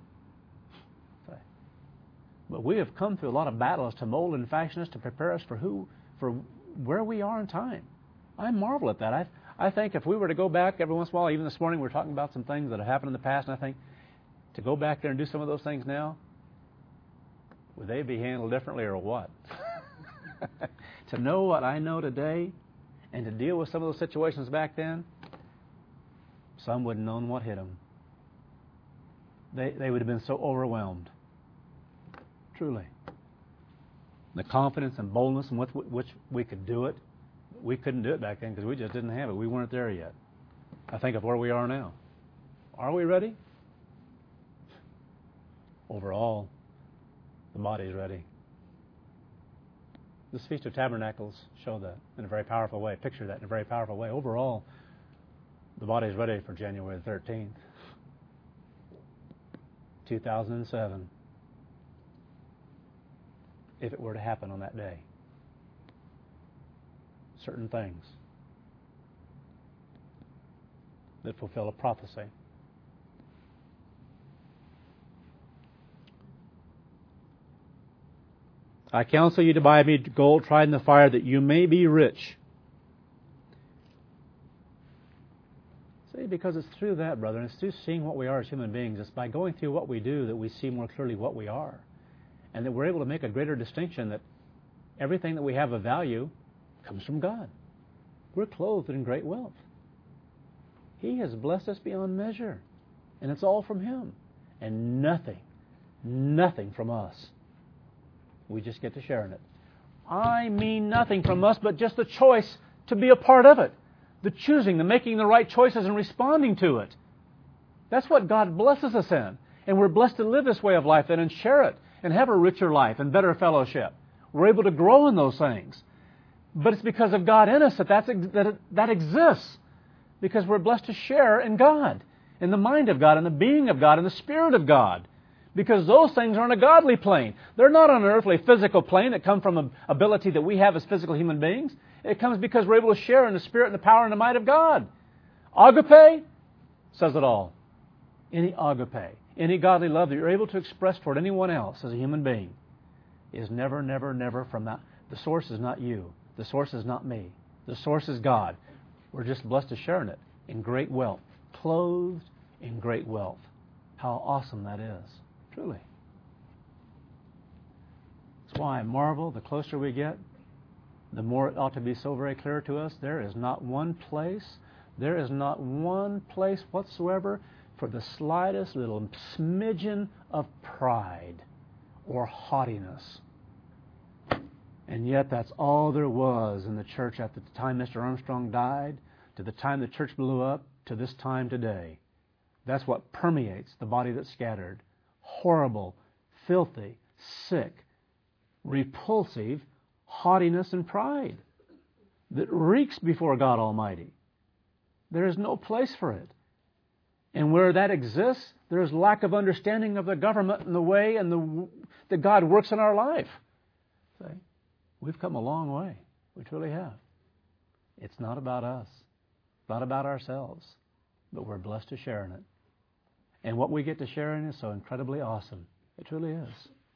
But we have come through a lot of battles to mold and fashion us, to prepare us for where we are in time. I marvel at that. I think if we were to go back every once in a while, even this morning we're talking about some things that have happened in the past, and I think to go back there and do some of those things now, would they be handled differently or what? To know what I know today and to deal with some of those situations back then, some wouldn't have known what hit them. They would have been so overwhelmed. Truly. The confidence and boldness with which we could do it, we couldn't do it back then because we just didn't have it. We weren't there yet. I think of where we are now. Are we ready? Overall, the body's ready. This Feast of Tabernacles show that in a very powerful way. Picture that in a very powerful way. Overall, the body's ready for January 13th, 2007. If it were to happen on that day. Certain things that fulfill a prophecy. I counsel you to buy me gold tried in the fire that you may be rich. See, because it's through that, brother, and it's through seeing what we are as human beings. It's by going through what we do that we see more clearly what we are. And that we're able to make a greater distinction that everything that we have of value comes from God. We're clothed in great wealth. He has blessed us beyond measure. And it's all from Him. And nothing from us. We just get to share in it. I mean nothing from us, but just the choice to be a part of it. The choosing, the making the right choices and responding to it. That's what God blesses us in. And we're blessed to live this way of life then and share it. And have a richer life and better fellowship. We're able to grow in those things. But it's because of God in us that exists. Because we're blessed to share in God, in the mind of God, in the being of God, in the Spirit of God. Because those things are on a godly plane. They're not on an earthly physical plane that come from an ability that we have as physical human beings. It comes because we're able to share in the Spirit and the power and the might of God. Agape says it all. Any agape, any godly love that you're able to express toward anyone else as a human being is never from that. The source is not you. The source is not me. The source is God. We're just blessed to share in it in great wealth, clothed in great wealth. How awesome that is, truly. That's why I marvel the closer we get, the more it ought to be so very clear to us. There is not one place whatsoever for the slightest little smidgen of pride or haughtiness. And yet that's all there was in the church at the time Mr. Armstrong died, to the time the church blew up, to this time today. That's what permeates the body that's scattered. Horrible, filthy, sick, repulsive haughtiness and pride that reeks before God Almighty. There is no place for it. And where that exists, there is lack of understanding of the government and the way that God works in our life. See? We've come a long way. We truly have. It's not about us. It's not about ourselves. But we're blessed to share in it. And what we get to share in is so incredibly awesome. It truly is.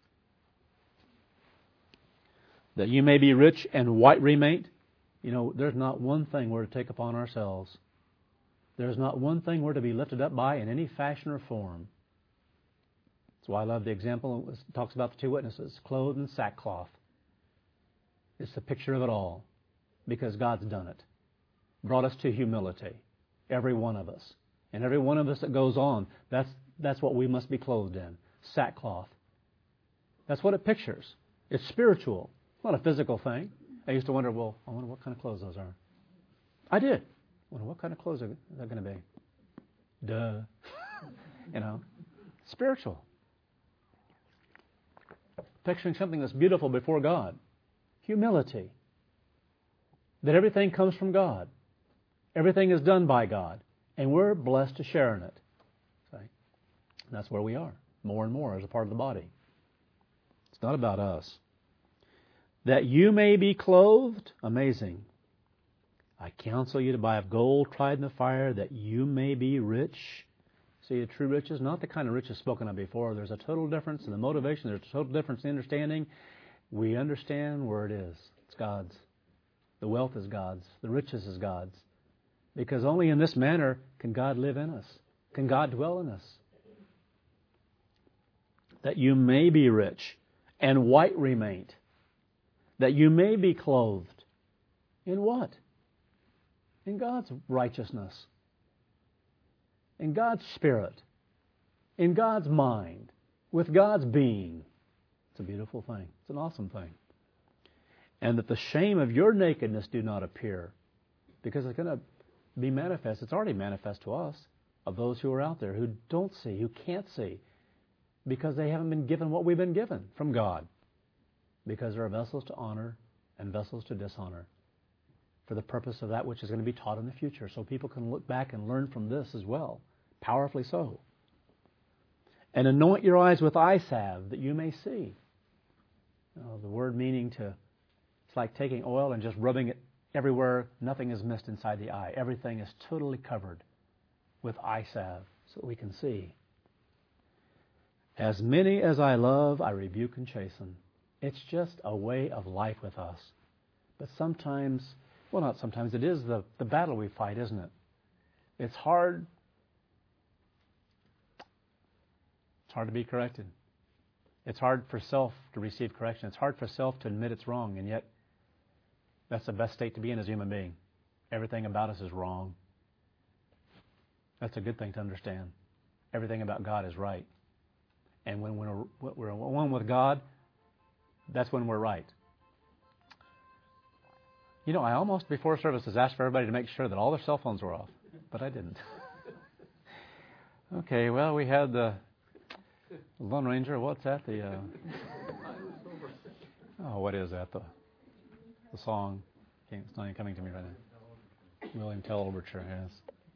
That you may be rich and white remain. You know, there's not one thing we're to take upon ourselves. There's not one thing we're to be lifted up by in any fashion or form. That's why I love the example. It talks about the two witnesses, clothed in sackcloth. It's the picture of it all. Because God's done it. Brought us to humility. Every one of us. And every one of us that goes on, that's what we must be clothed in. Sackcloth. That's what it pictures. It's spiritual. It's not a physical thing. I used to wonder, well, I wonder what kind of clothes those are. I did. I wonder what kind of clothes are they going to be. Duh. You know, spiritual. Picturing something that's beautiful before God. Humility. That everything comes from God. Everything is done by God. And we're blessed to share in it. See? And that's where we are. More and more as a part of the body. It's not about us. That you may be clothed. Amazing. I counsel you to buy of gold tried in the fire, that you may be rich. See, the true riches, not the kind of riches spoken of before. There's a total difference in the motivation. There's a total difference in understanding. We understand where it is. It's God's. The wealth is God's. The riches is God's. Because only in this manner can God live in us. Can God dwell in us. That you may be rich and white remain. That you may be clothed. In what? In God's righteousness. In God's spirit. In God's mind. With God's being. It's a beautiful thing. It's an awesome thing. And that the shame of your nakedness do not appear. Because it's going to be manifest. It's already manifest to us. Of those who are out there who don't see, who can't see. Because they haven't been given what we've been given from God. Because there are vessels to honor and vessels to dishonor. For the purpose of that which is going to be taught in the future. So people can look back and learn from this as well. Powerfully so. And anoint your eyes with eye salve that you may see. The word meaning to, it's like taking oil and just rubbing it everywhere. Nothing is missed inside the eye. Everything is totally covered with eye salve so that we can see. As many as I love, I rebuke and chasten. It's just a way of life with us. But sometimes, well, not sometimes, it is the battle we fight, isn't it? It's hard. It's hard to be corrected. It's hard for self to receive correction. It's hard for self to admit it's wrong, and yet that's the best state to be in as a human being. Everything about us is wrong. That's a good thing to understand. Everything about God is right. And when we're one with God, that's when we're right. You know, I almost before services asked for everybody to make sure that all their cell phones were off, but I didn't. Okay, well, we had the Lone Ranger. What's that? What is that? The song. It's not even coming to me right now. William Tell Overture, yes.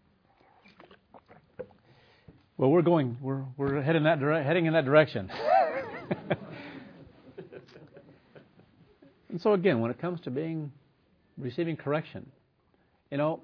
Well, we're heading in that direction. And so again, when it comes to receiving correction, you know,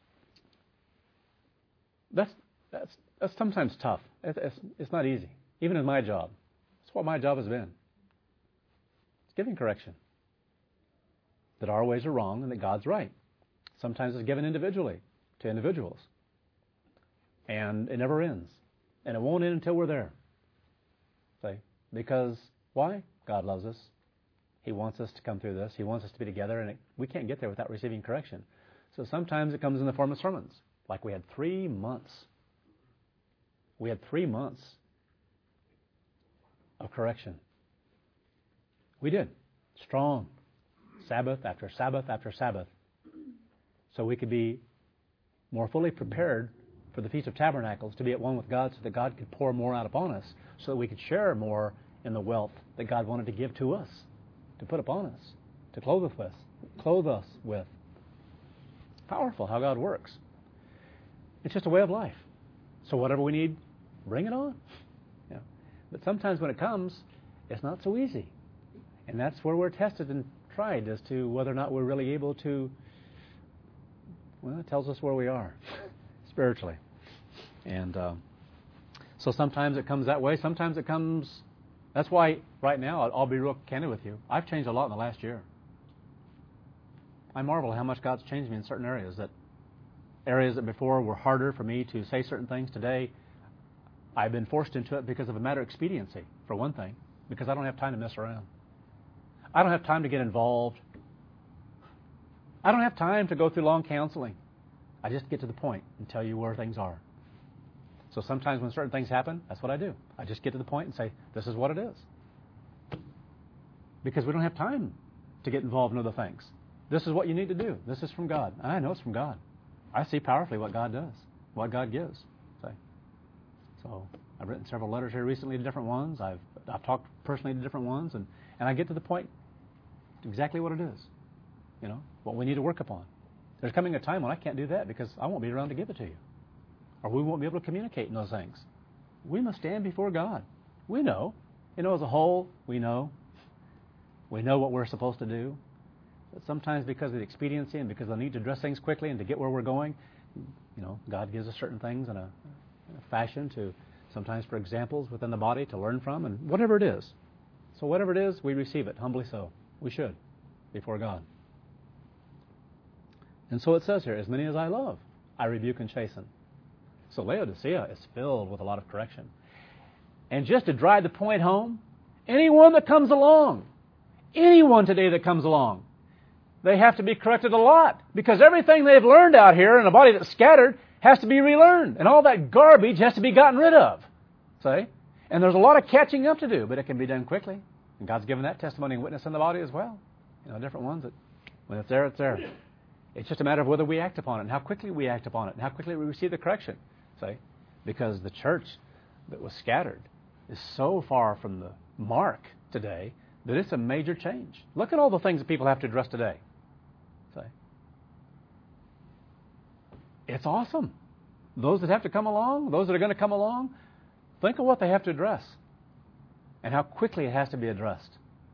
that's sometimes tough. It's not easy. Even in my job. That's what my job has been. It's giving correction. That our ways are wrong and that God's right. Sometimes it's given individually to individuals. And it never ends. And it won't end until we're there. See? Because, why? God loves us. He wants us to come through this. He wants us to be together, and we can't get there without receiving correction. So sometimes it comes in the form of sermons. Like we had 3 months We had 3 months of correction. We did. Strong. Sabbath after Sabbath after Sabbath. So we could be more fully prepared for the Feast of Tabernacles, to be at one with God so that God could pour more out upon us, so that we could share more in the wealth that God wanted to give to us, to put upon us, to clothe us with. Powerful how God works. It's just a way of life. So whatever we need, bring it on. Yeah. But sometimes when it comes, it's not so easy. And that's where we're tested and tried as to whether or not we're really able to, well, it tells us where we are spiritually. And so sometimes it comes that way. Sometimes it comes, that's why right now, I'll be real candid with you. I've changed a lot in the last year. I marvel how much God's changed me in certain areas that before were harder for me to say certain things. Today, I've been forced into it because of a matter of expediency, for one thing, because I don't have time to mess around. I don't have time to get involved. I don't have time to go through long counseling. I just get to the point and tell you where things are. So sometimes when certain things happen, that's what I do. I just get to the point and say, this is what it is. Because we don't have time to get involved in other things. This is what you need to do. This is from God. I know it's from God. I see powerfully what God does, what God gives. So I've written several letters here recently to different ones. I've talked personally to different ones, and I get to the point exactly what it is, what we need to work upon. There's coming a time when I can't do that because I won't be around to give it to you, or we won't be able to communicate in those things. We must stand before God. We know. As a whole, we know. We know what we're supposed to do. But sometimes because of the expediency and because of the need to address things quickly and to get where we're going, God gives us certain things in a fashion to, sometimes for examples within the body to learn from, and whatever it is. So whatever it is, we receive it, humbly so. We should, before God. And so it says here, as many as I love, I rebuke and chasten. So Laodicea is filled with a lot of correction. And just to drive the point home, anyone that comes along, anyone today that comes along, they have to be corrected a lot, because everything they've learned out here in a body that's scattered has to be relearned, and all that garbage has to be gotten rid of. See? And there's a lot of catching up to do, but it can be done quickly. And God's given that testimony and witness in the body as well. Different ones that when it's there, it's there. It's just a matter of whether we act upon it and how quickly we act upon it and how quickly we receive the correction. See? Because the church that was scattered is so far from the mark today that it's a major change. Look at all the things that people have to address today. See? It's awesome. Those that have to come along, those that are going to come along, think of what they have to address and how quickly it has to be addressed.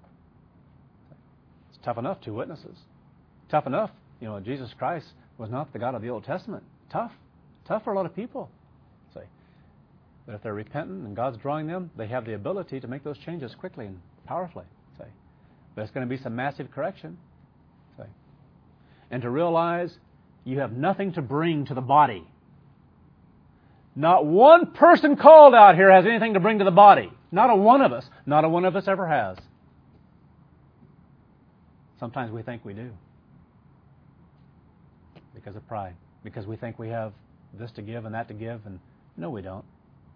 It's tough enough, 2 witnesses. Tough enough. Jesus Christ was not the God of the Old Testament. Tough for a lot of people. See? But if they're repentant and God's drawing them, they have the ability to make those changes quickly and powerfully. See? But it's going to be some massive correction. See? And to realize you have nothing to bring to the body. Not one person called out here has anything to bring to the body. Not a one of us. Not a one of us ever has. Sometimes we think we do. Because of pride. Because we think we have this to give and that to give, and no, we don't.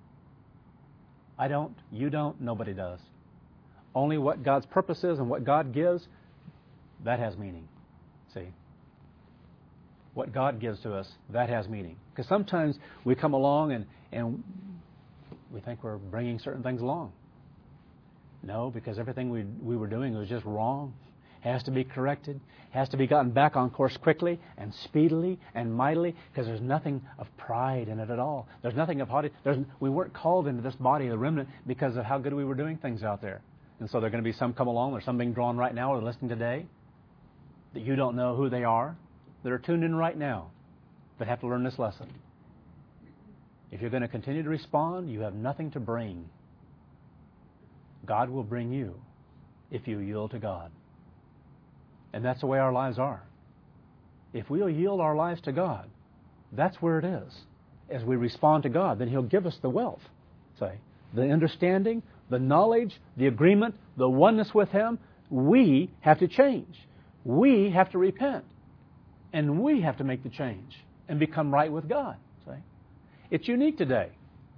I don't. You don't. Nobody does. Only what God's purpose is and what God gives, that has meaning. See? What God gives to us, that has meaning. Because sometimes we come along and we think we're bringing certain things along. No, because everything we were doing was just wrong. Has to be corrected, has to be gotten back on course quickly and speedily and mightily, because there's nothing of pride in it at all. There's nothing of haughty. We weren't called into this body of the remnant because of how good we were doing things out there. And so there are going to be some come along, there's some being drawn right now or listening today that you don't know who they are, that are tuned in right now, that have to learn this lesson. If you're going to continue to respond, you have nothing to bring. God will bring you if you yield to God. And that's the way our lives are. If we'll yield our lives to God, that's where it is. As we respond to God, then He'll give us the wealth. Say, the understanding, the knowledge, the agreement, the oneness with Him. We have to change. We have to repent. And we have to make the change and become right with God. See? It's unique today.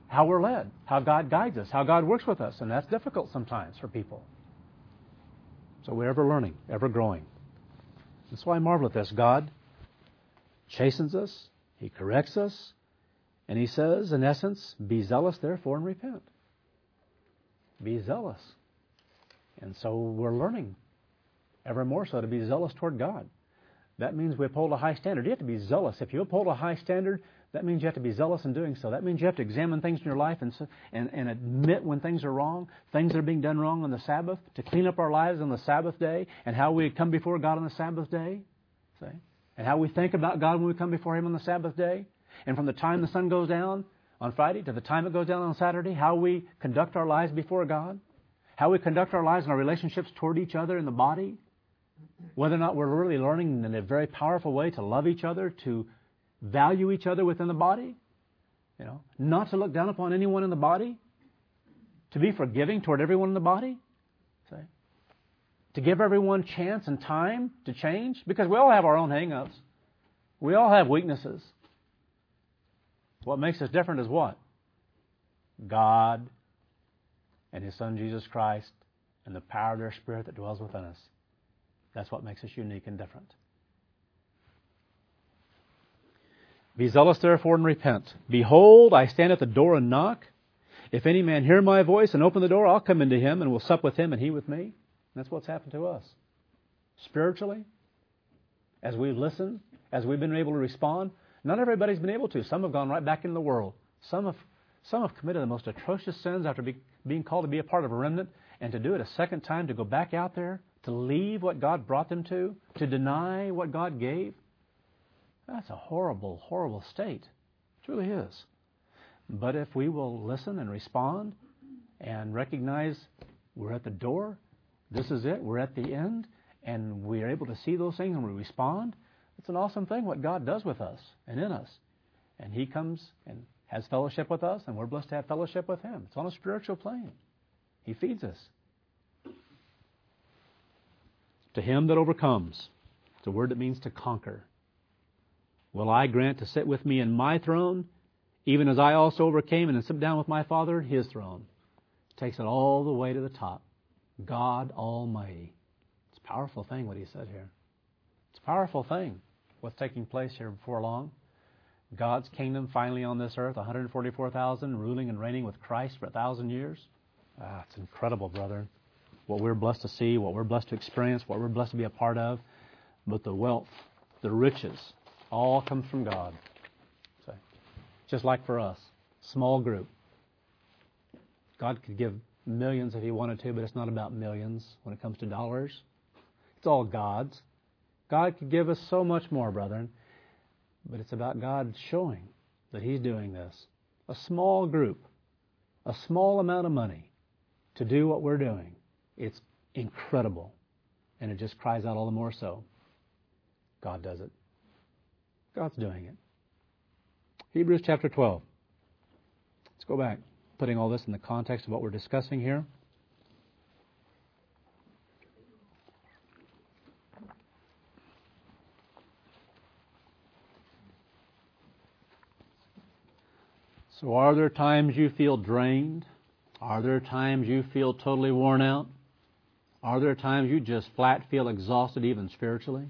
how we're led, how God guides us, how God works with us. And that's difficult sometimes for people. So we're ever learning, ever growing. That's why I marvel at this. God chastens us, He corrects us, and He says, in essence, be zealous therefore and repent. Be zealous. And so we're learning ever more so to be zealous toward God. That means we uphold a high standard. You have to be zealous. If you uphold a high standard, that means you have to be zealous in doing so. That means you have to examine things in your life and admit when things are wrong, things that are being done wrong on the Sabbath, to clean up our lives on the Sabbath day, and how we come before God on the Sabbath day, see? And how we think about God when we come before Him on the Sabbath day. And from the time the sun goes down on Friday to the time it goes down on Saturday, how we conduct our lives before God, how we conduct our lives and our relationships toward each other in the body, whether or not we're really learning in a very powerful way to love each other, to value each other within the body, not to look down upon anyone in the body, to be forgiving toward everyone in the body, see? To give everyone chance and time to change, because we all have our own hang-ups. We all have weaknesses. What makes us different is what? God and His Son Jesus Christ and the power of their Spirit that dwells within us. That's what makes us unique and different. Be zealous therefore and repent. Behold, I stand at the door and knock. If any man hear my voice and open the door, I'll come into him and will sup with him and he with me. And that's what's happened to us. Spiritually, as we've listened, as we've been able to respond, not everybody's been able to. Some have gone right back into the world. Some have committed the most atrocious sins after being called to be a part of a remnant, and to do it a second time, to go back out there, to leave what God brought them to deny what God gave. That's a horrible, horrible state. It really is. But if we will listen and respond and recognize we're at the door, this is it, we're at the end, and we're able to see those things and we respond, it's an awesome thing what God does with us and in us. And He comes and has fellowship with us, and we're blessed to have fellowship with Him. It's on a spiritual plane. He feeds us. To him that overcomes, it's a word that means to conquer, will I grant to sit with me in my throne, even as I also overcame and sit down with my Father in His throne. Takes it all the way to the top. God Almighty. It's a powerful thing what He said here. It's a powerful thing what's taking place here before long. God's kingdom finally on this earth, 144,000 ruling and reigning with Christ for 1,000 years. It's incredible, brother. What we're blessed to see, what we're blessed to experience, what we're blessed to be a part of. But the wealth, the riches, all comes from God. So, just like for us, small group. God could give millions if He wanted to, but it's not about millions when it comes to dollars. It's all God's. God could give us so much more, brethren, but it's about God showing that He's doing this. A small group, a small amount of money to do what we're doing. It's incredible, and it just cries out all the more so. God does it. God's doing it. Hebrews chapter 12. Let's go back, putting all this in the context of what we're discussing here. So are there times you feel drained? Are there times you feel totally worn out? Are there times you just flat feel exhausted even spiritually?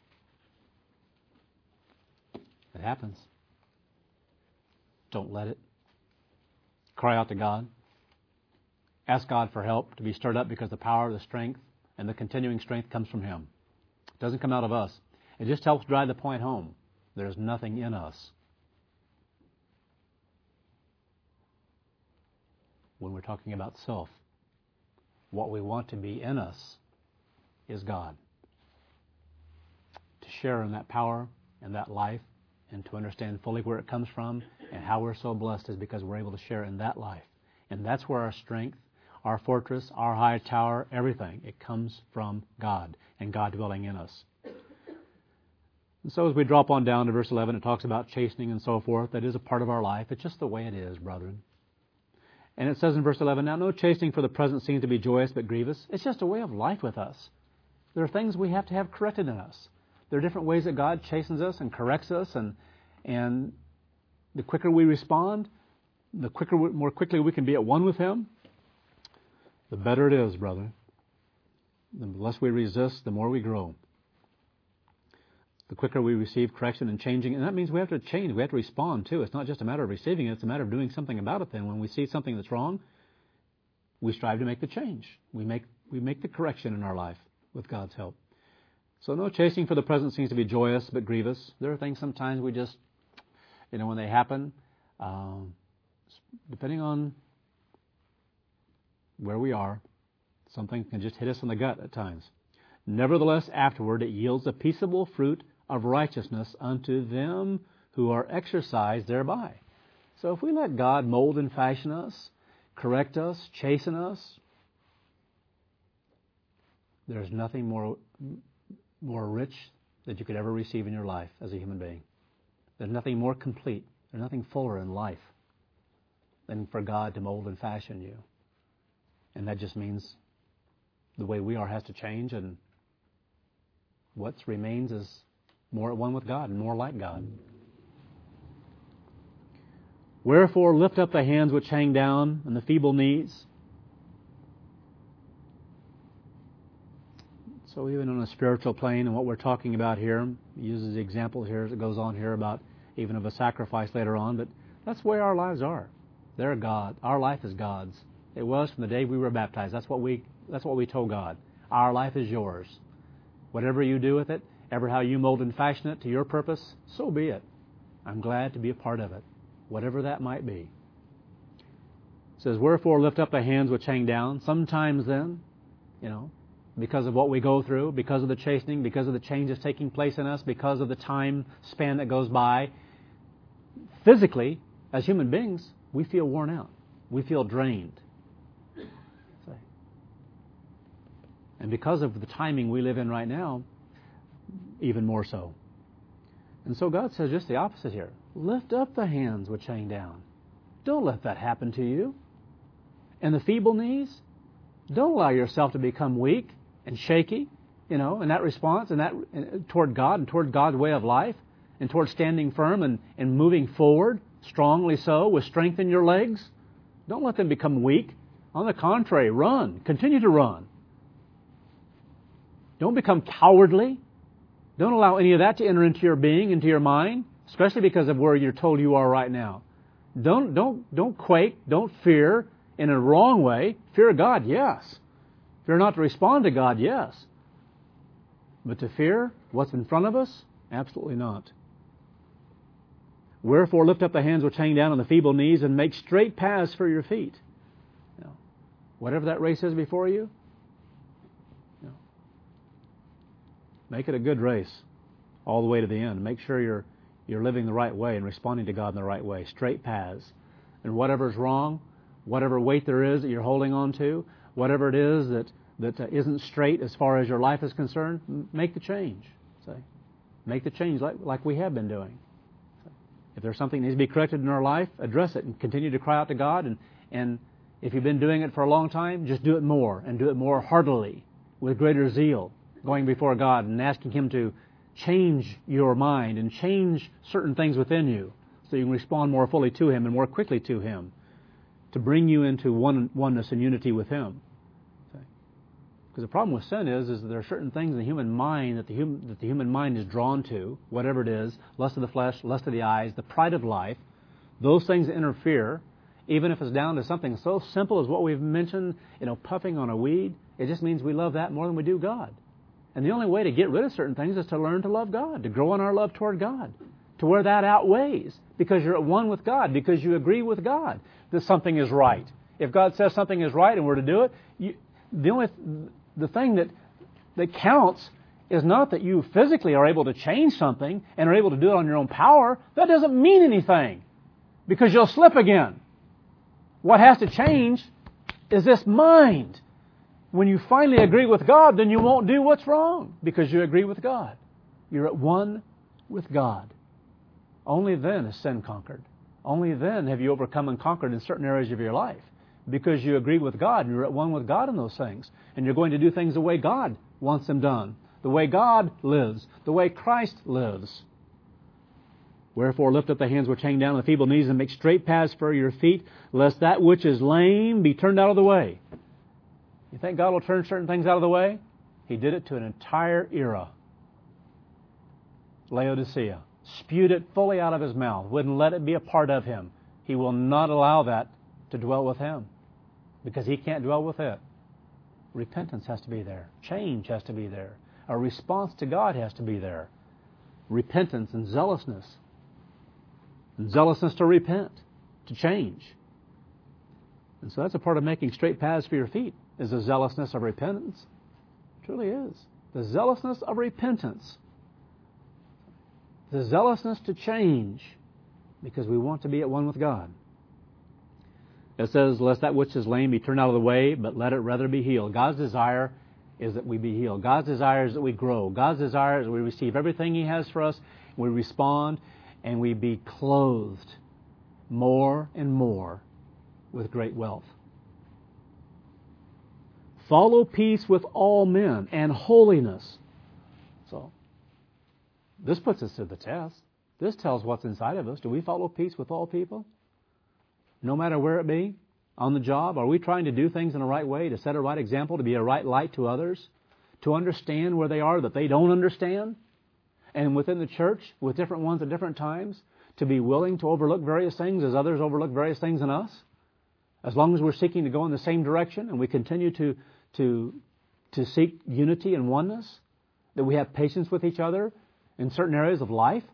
It happens. Don't let it. Cry out to God. Ask God for help to be stirred up, because the power, the strength, and the continuing strength comes from Him. It doesn't come out of us. It just helps drive the point home. There's nothing in us. When we're talking about self, what we want to be in us is God. To share in that power and that life, and to understand fully where it comes from and how we're so blessed, is because we're able to share in that life. And that's where our strength, our fortress, our high tower, everything, it comes from God and God dwelling in us. And so as we drop on down to verse 11, it talks about chastening and so forth. That is a part of our life. It's just the way it is, brethren. And it says in verse 11, now no chastening for the present seems to be joyous but grievous. It's just a way of life with us. There are things we have to have corrected in us. There are different ways that God chastens us and corrects us, and the quicker we respond, more quickly we can be at one with Him, the better it is, brother. The less we resist, the more we grow. The quicker we receive correction and changing, and that means we have to change. We have to respond too. It's not just a matter of receiving it; it's a matter of doing something about it. Then, when we see something that's wrong, we strive to make the change. We make the correction in our life with God's help. So, no chasing for the present seems to be joyous but grievous. There are things sometimes we just, when they happen, depending on where we are, something can just hit us in the gut at times. Nevertheless, afterward it yields a peaceable fruit of righteousness unto them who are exercised thereby. So if we let God mold and fashion us, correct us, chasten us, there's nothing more rich that you could ever receive in your life as a human being. There's nothing more complete. There's nothing fuller in life than for God to mold and fashion you. And that just means the way we are has to change, and what remains is more at one with God and more like God. Wherefore lift up the hands which hang down and the feeble knees. So even on a spiritual plane, and what we're talking about here, he uses the example here as it goes on here about even of a sacrifice later on, but that's the way our lives are. They're God. Our life is God's. It was from the day we were baptized. That's what we told God. Our life is yours. Whatever you do with it, ever how you mold and fashion it to your purpose, so be it. I'm glad to be a part of it, whatever that might be. It says, wherefore lift up the hands which hang down. Sometimes then, because of what we go through, because of the chastening, because of the changes taking place in us, because of the time span that goes by, physically, as human beings, we feel worn out. We feel drained. And because of the timing we live in right now, even more so. And so God says just the opposite here. Lift up the hands which hang down. Don't let that happen to you. And the feeble knees, don't allow yourself to become weak and shaky, in that response and toward God and toward God's way of life and toward standing firm and moving forward, strongly so, with strength in your legs. Don't let them become weak. On the contrary, run. Continue to run. Don't become cowardly. Don't allow any of that to enter into your being, into your mind, especially because of where you're told you are right now. Don't quake. Don't fear in a wrong way. Fear God, yes. Fear not to respond to God, yes. But to fear what's in front of us, absolutely not. Wherefore lift up the hands which hang down on the feeble knees and make straight paths for your feet. Whatever that race is before you, make it a good race all the way to the end. Make sure you're living the right way and responding to God in the right way. Straight paths. And whatever's wrong, whatever weight there is that you're holding on to, whatever it is that isn't straight as far as your life is concerned, make the change. Make the change like we have been doing. If there's something that needs to be corrected in our life, address it and continue to cry out to God. And if you've been doing it for a long time, just do it more and do it more heartily, with greater zeal, going before God and asking Him to change your mind and change certain things within you so you can respond more fully to Him and more quickly to Him, to bring you into oneness and unity with Him. Because the problem with sin is that there are certain things in the human mind that the human mind is drawn to, whatever it is, lust of the flesh, lust of the eyes, the pride of life. Those things interfere, even if it's down to something so simple as what we've mentioned, puffing on a weed. It just means we love that more than we do God. And the only way to get rid of certain things is to learn to love God, to grow in our love toward God, to where that outweighs, because you're at one with God, because you agree with God that something is right. If God says something is right and we're to do it, the thing that counts is not that you physically are able to change something and are able to do it on your own power. That doesn't mean anything, because you'll slip again. What has to change is this mind. When you finally agree with God, then you won't do what's wrong, because you agree with God. You're at one with God. Only then is sin conquered. Only then have you overcome and conquered in certain areas of your life, because you agree with God and you're at one with God in those things. And you're going to do things the way God wants them done, the way God lives, the way Christ lives. Wherefore lift up the hands which hang down, and the feeble knees, and make straight paths for your feet, lest that which is lame be turned out of the way. You think God will turn certain things out of the way? He did it to an entire era. Laodicea. Spewed it fully out of his mouth. Wouldn't let it be a part of him. He will not allow that to dwell with him, because he can't dwell with it. Repentance has to be there. Change has to be there. A response to God has to be there. Repentance and zealousness. And zealousness to repent, to change. And so that's a part of making straight paths for your feet, is the zealousness of repentance. It truly is. The zealousness of repentance. The zealousness to change, because we want to be at one with God. It says, lest that which is lame be turned out of the way, but let it rather be healed. God's desire is that we be healed. God's desire is that we grow. God's desire is that we receive everything He has for us, we respond, and we be clothed more and more with great wealth. Follow peace with all men and holiness. So, this puts us to the test. This tells what's inside of us. Do we follow peace with all people? No matter where it be? On the job? Are we trying to do things in a right way, to set a right example, to be a right light to others? To understand where they are that they don't understand? And within the church, with different ones at different times, to be willing to overlook various things as others overlook various things in us? As long as we're seeking to go in the same direction and we continue to seek unity and oneness, that we have patience with each other in certain areas of life,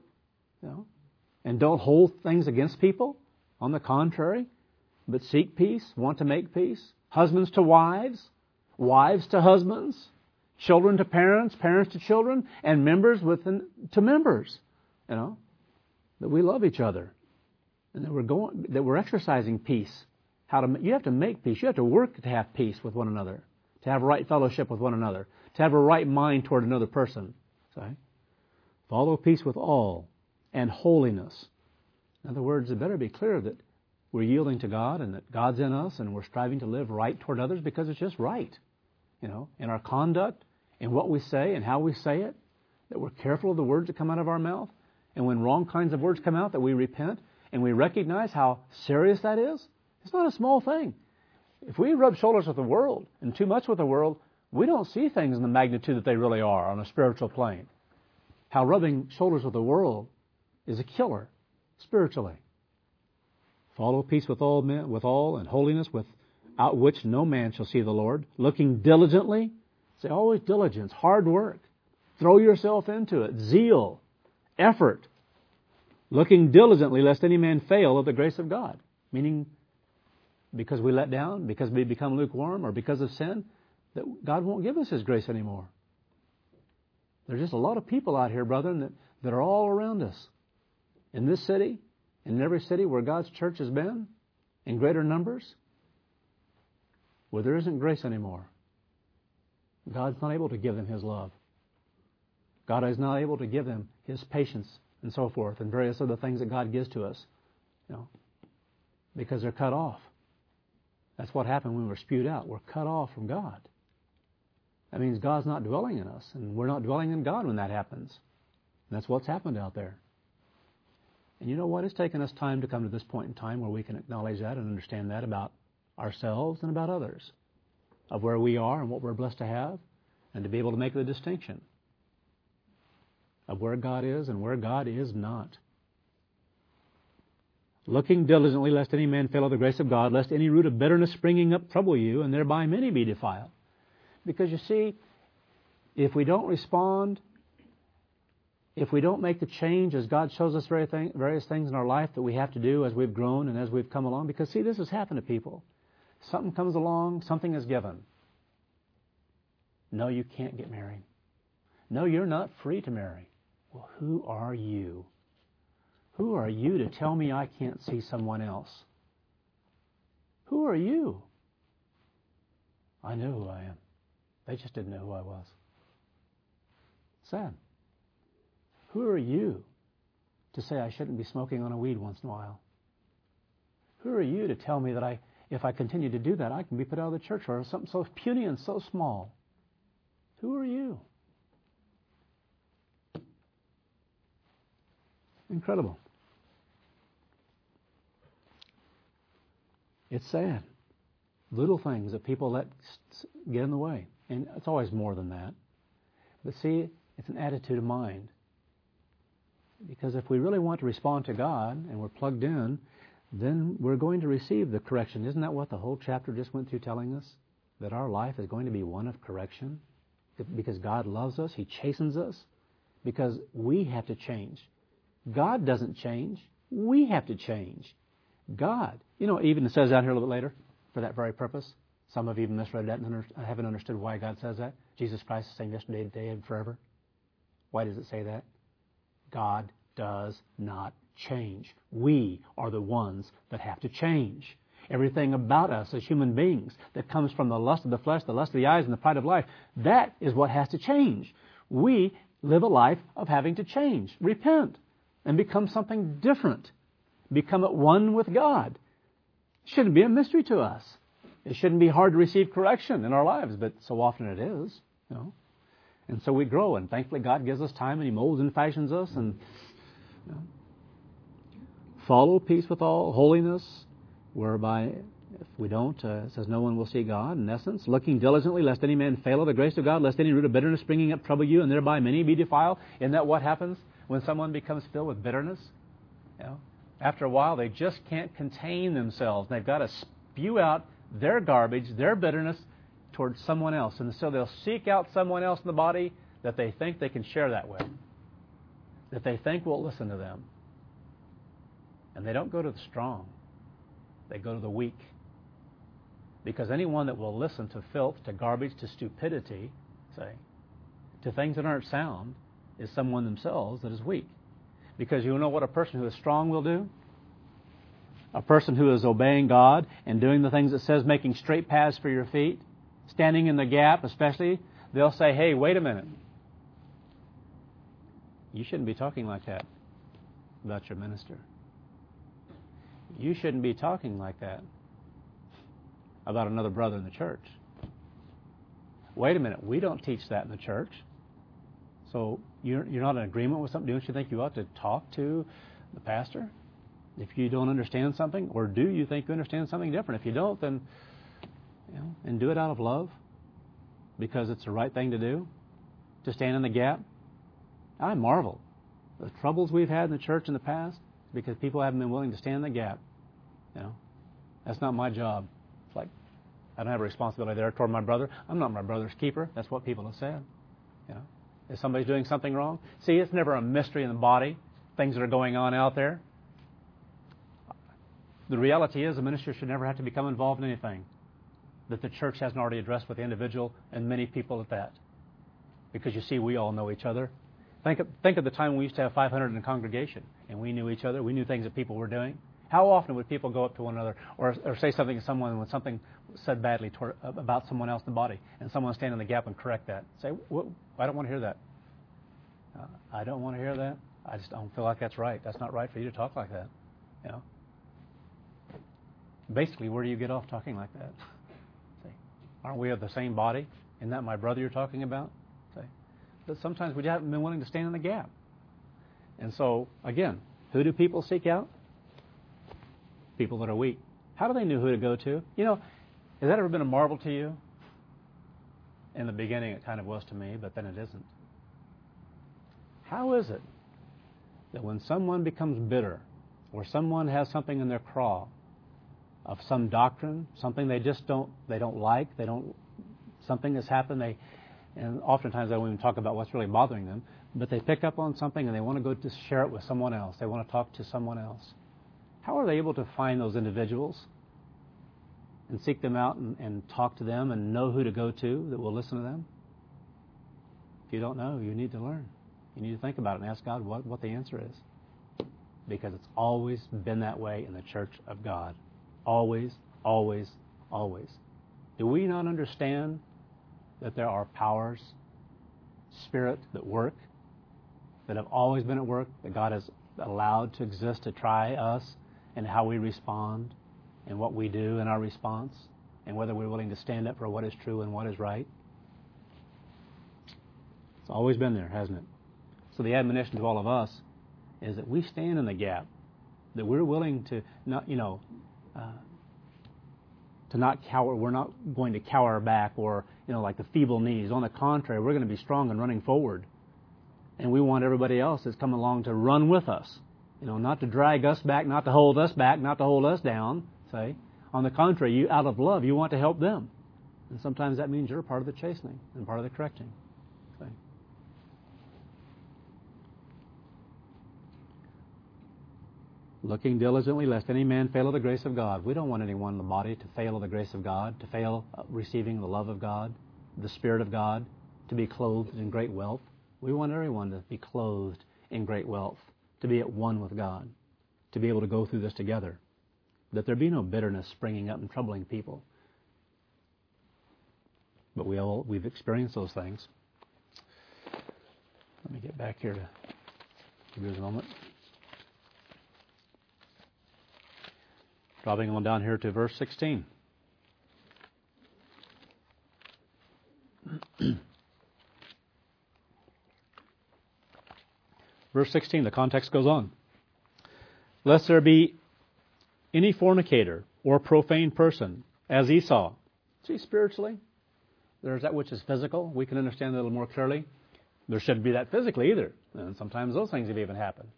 and don't hold things against people. On the contrary, but seek peace, want to make peace. Husbands to wives, wives to husbands, children to parents, parents to children, and members to members. That we love each other, and that we're exercising peace. You have to make peace. You have to work to have peace with one another, to have right fellowship with one another, to have a right mind toward another person. Sorry. Follow peace with all and holiness. In other words, it better be clear that we're yielding to God and that God's in us and we're striving to live right toward others because it's just right. In our conduct, in what we say and how we say it, that we're careful of the words that come out of our mouth. And when wrong kinds of words come out, that we repent and we recognize how serious that is. It's not a small thing. If we rub shoulders with the world and too much with the world, we don't see things in the magnitude that they really are on a spiritual plane. How rubbing shoulders with the world is a killer spiritually. Follow peace with all men, with all, and holiness, without which no man shall see the Lord. Looking diligently, say always diligence, hard work. Throw yourself into it, zeal, effort. Looking diligently, lest any man fail of the grace of God. Meaning, because we let down, because we become lukewarm, or because of sin, that God won't give us His grace anymore. There's just a lot of people out here, brethren, that are all around us. In this city, in every city where God's church has been, in greater numbers, where there isn't grace anymore. God's not able to give them His love. God is not able to give them His patience and so forth, and various other things that God gives to us, because they're cut off. That's what happened when we're spewed out. We're cut off from God. That means God's not dwelling in us, and we're not dwelling in God when that happens. And that's what's happened out there. And you know what? It's taken us time to come to this point in time where we can acknowledge that and understand that about ourselves and about others, of where we are and what we're blessed to have, and to be able to make the distinction of where God is and where God is not. Looking diligently, lest any man fail of the grace of God, lest any root of bitterness springing up trouble you, and thereby many be defiled. Because you see, if we don't respond, if we don't make the change as God shows us various things in our life that we have to do as we've grown and as we've come along, because see, this has happened to people. Something comes along, something is given. No, you can't get married. No, you're not free to marry. Well, who are you? Who are you to tell me I can't see someone else? Who are you? I know who I am. They just didn't know who I was. Sad. Who are you to say I shouldn't be smoking on a weed once in a while? Who are you to tell me that if I continue to do that, I can be put out of the church or something so puny and so small? Who are you? Incredible. It's sad. Little things that people let get in the way. And it's always more than that. But see, it's an attitude of mind. Because if we really want to respond to God and we're plugged in, then we're going to receive the correction. Isn't that what the whole chapter just went through telling us? That our life is going to be one of correction? Because God loves us, He chastens us. Because we have to change. God doesn't change. We have to change. God. You know, even it says out here a little bit later, for that very purpose. Some have even misread that and haven't understood why God says that. Jesus Christ is the same yesterday, today, and forever. Why does it say that? God does not change. We are the ones that have to change. Everything about us as human beings that comes from the lust of the flesh, the lust of the eyes, and the pride of life, that is what has to change. We live a life of having to change, repent, and become something different. Become at one with God. It shouldn't be a mystery to us. It shouldn't be hard to receive correction in our lives, but so often it is, you know. And so we grow, and thankfully God gives us time, and He molds and fashions us, and you know, follow peace with all holiness, whereby if we don't, it says no one will see God, in essence, looking diligently lest any man fail of the grace of God, lest any root of bitterness springing up trouble you, and thereby many be defiled. Isn't that what happens when someone becomes filled with bitterness? You know, after a while, they just can't contain themselves. They've got to spew out their garbage, their bitterness, towards someone else. And so they'll seek out someone else in the body that they think they can share that with, that they think will listen to them. And they don't go to the strong. They go to the weak. Because anyone that will listen to filth, to garbage, to stupidity, say, to things that aren't sound, is someone themselves that is weak. Because you know what a person who is strong will do? A person who is obeying God and doing the things it says, making straight paths for your feet, standing in the gap especially, they'll say, hey, wait a minute. You shouldn't be talking like that about your minister. You shouldn't be talking like that about another brother in the church. Wait a minute, we don't teach that in the church. So you're not in agreement with something? Don't you think you ought to talk to the pastor if you don't understand something? Or do you think you understand something different? If you don't, then, you know, and do it out of love because it's the right thing to do, to stand in the gap. I marvel. The troubles we've had in the church in the past because people haven't been willing to stand in the gap. You know, that's not my job. It's like, I don't have a responsibility there toward my brother. I'm not my brother's keeper. That's what people have said. You know, if somebody's doing something wrong, see, it's never a mystery in the body, things that are going on out there. The reality is a minister should never have to become involved in anything that the church hasn't already addressed with the individual and many people at that. Because you see, we all know each other. Think of the time we used to have 500 in a congregation and we knew each other. We knew things that people were doing. How often would people go up to one another or say something to someone when something said badly about someone else in the body and someone stand in the gap and correct that? Say, I don't want to hear that. I don't want to hear that. I just don't feel like that's right. That's not right for you to talk like that. You know. Basically, where do you get off talking like that? Say, aren't we of the same body? Isn't that my brother you're talking about? Say, but sometimes we haven't been willing to stand in the gap. And so, again, who do people seek out? People that are weak. How do they know who to go to? You know, has that ever been a marvel to you? In the beginning, it kind of was to me, but then it isn't. How is it that when someone becomes bitter or someone has something in their craw of some doctrine, something they don't like, something has happened, and oftentimes they won't even talk about what's really bothering them, but they pick up on something and they want to go to share it with someone else. They want to talk to someone else. How are they able to find those individuals and seek them out and talk to them and know who to go to that will listen to them? If you don't know, you need to learn. You need to think about it and ask God what the answer is. Because it's always been that way in the church of God. Always, always, always. Do we not understand that there are powers, spirit that work, that have always been at work, that God has allowed to exist to try us and how we respond and what we do in our response and whether we're willing to stand up for what is true and what is right? It's always been there, hasn't it? So the admonition to all of us is that we stand in the gap, that we're willing to not, to not cower. We're not going to cower back or, like the feeble knees. On the contrary, we're going to be strong and running forward. And we want everybody else that's come along to run with us. Not to drag us back, not to hold us back, not to hold us down. Say, on the contrary, you out of love, you want to help them. And sometimes that means you're part of the chastening and part of the correcting. Say. Looking diligently lest any man fail of the grace of God. We don't want anyone in the body to fail of the grace of God, to fail receiving the love of God, the Spirit of God, to be clothed in great wealth. We want everyone to be clothed in great wealth, to be at one with God, to be able to go through this together. That there be no bitterness springing up and troubling people. But we've experienced those things. Let me get back here to give you a moment. Dropping on down here to verse 16. Verse 16, the context goes on. Lest there be any fornicator or profane person, as Esau. See, spiritually, there's that which is physical. We can understand that a little more clearly. There shouldn't be that physically either. And sometimes those things have even happened,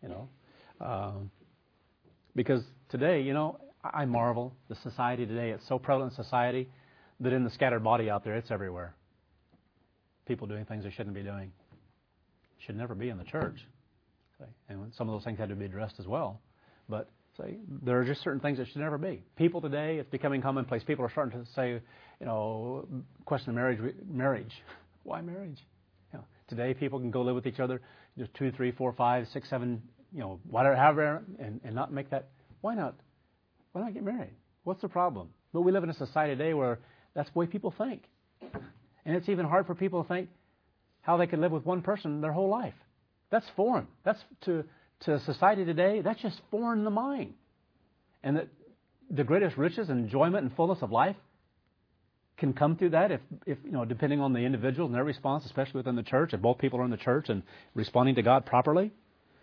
Because today, I marvel, the society today, it's so prevalent in society that in the scattered body out there, it's everywhere. People doing things they shouldn't be doing. Should never be in the church. And some of those things had to be addressed as well. But there are just certain things that should never be. People today, it's becoming commonplace. People are starting to say, question marriage. Why marriage? Today people can go live with each other, just 2, 3, 4, 5, 6, 7, whatever, however, and not make that. Why not? Why not get married? What's the problem? But we live in a society today where that's the way people think. And it's even hard for people to think how they can live with one person their whole life. That's foreign. That's to society today, that's just foreign in the mind. And that the greatest riches and enjoyment and fullness of life can come through that if depending on the individuals and their response, especially within the church, if both people are in the church and responding to God properly.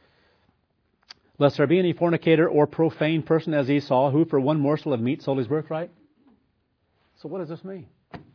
Lest there be any fornicator or profane person as Esau, who for one morsel of meat sold his birthright. So what does this mean?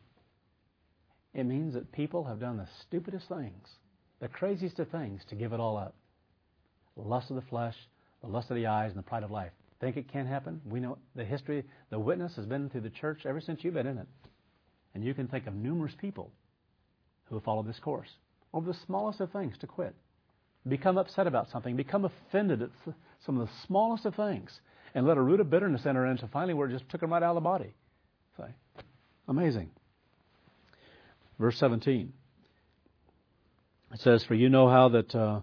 It means that people have done the stupidest things, the craziest of things to give it all up. The lust of the flesh, the lust of the eyes, and the pride of life. Think it can happen? We know the history, the witness has been through the church ever since you've been in it. And you can think of numerous people who have followed this course over the smallest of things to quit. Become upset about something, become offended at some of the smallest of things, and let a root of bitterness enter into finally where it just took them right out of the body. So, amazing. Verse 17. It says, for you know how that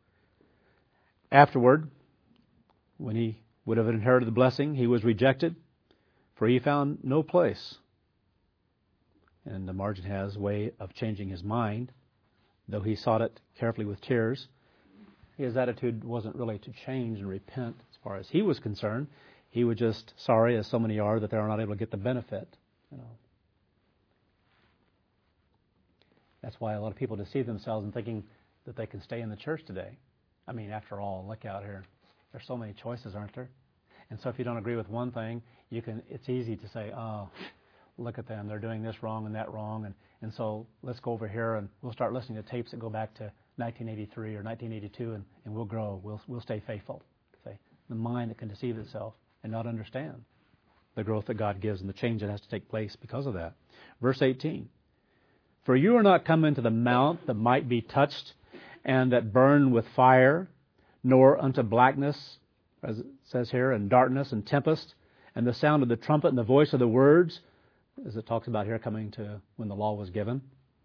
afterward, when he would have inherited the blessing, he was rejected, for he found no place. And the margin has a way of changing his mind, though he sought it carefully with tears. His attitude wasn't really to change and repent as far as he was concerned. He was just sorry, as so many are, that they're not able to get the benefit. That's why a lot of people deceive themselves in thinking that they can stay in the church today. I mean, after all, look out here. There's so many choices, aren't there? And so if you don't agree with one thing, it's easy to say, oh, look at them. They're doing this wrong and that wrong. And so let's go over here and we'll start listening to tapes that go back to 1983 or 1982 and we'll grow. We'll stay faithful. The mind that can deceive itself and not understand the growth that God gives and the change that has to take place because of that. Verse 18. For you are not come into the mount that might be touched and that burn with fire, nor unto blackness, as it says here, and darkness and tempest, and the sound of the trumpet and the voice of the words, as it talks about here coming to when the law was given.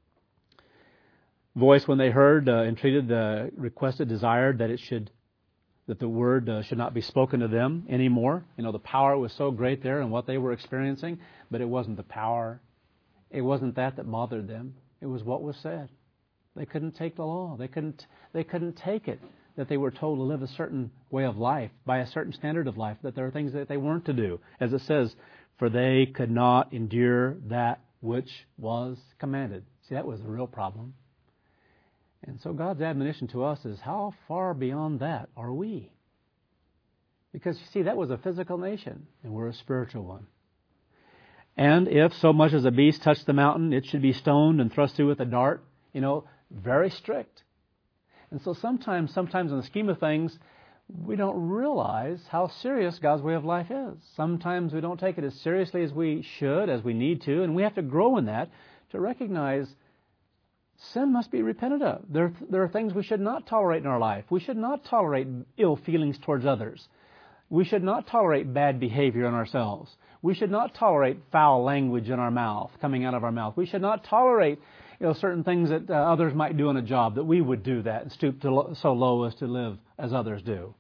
Voice when they heard, entreated, requested, desired that the word should not be spoken to them anymore. The power was so great there in what they were experiencing, but it wasn't the power. It wasn't that bothered them. It was what was said. They couldn't take the law. They couldn't take it that they were told to live a certain way of life, by a certain standard of life, that there are things that they weren't to do. As it says, for they could not endure that which was commanded. See, that was the real problem. And so God's admonition to us is, how far beyond that are we? Because, you see, that was a physical nation, and we're a spiritual one. And if so much as a beast touch the mountain, it should be stoned and thrust through with a dart. Very strict. And so sometimes in the scheme of things, we don't realize how serious God's way of life is. Sometimes we don't take it as seriously as we should, as we need to, and we have to grow in that to recognize sin must be repented of. There are things we should not tolerate in our life. We should not tolerate ill feelings towards others. We should not tolerate bad behavior in ourselves. We should not tolerate foul language in our mouth, coming out of our mouth. We should not tolerate certain things that others might do in a job, that we would do that and stoop so low as to live as others do.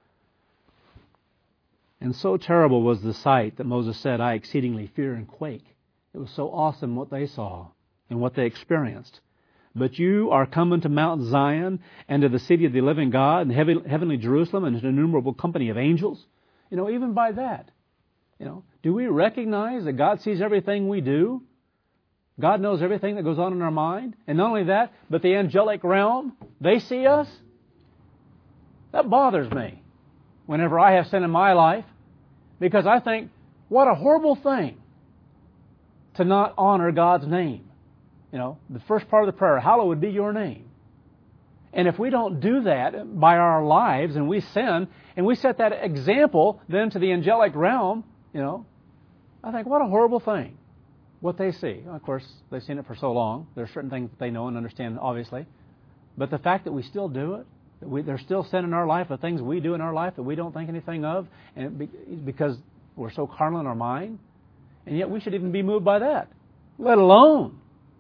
And so terrible was the sight that Moses said, I exceedingly fear and quake. It was so awesome what they saw and what they experienced. But you are coming to Mount Zion and to the city of the living God and heavenly Jerusalem and an innumerable company of angels. Even by that, do we recognize that God sees everything we do? God knows everything that goes on in our mind. And not only that, but the angelic realm, they see us. That bothers me whenever I have sin in my life, because I think, what a horrible thing to not honor God's name. The first part of the prayer, hallowed be your name. And if we don't do that by our lives and we sin, and we set that example then to the angelic realm, I think, what a horrible thing. What they see. Of course, they've seen it for so long. There are certain things that they know and understand, obviously. But the fact that we still do it, there's still sin in our life, the things we do in our life that we don't think anything of, and because we're so carnal in our mind, and yet we should even be moved by that, let alone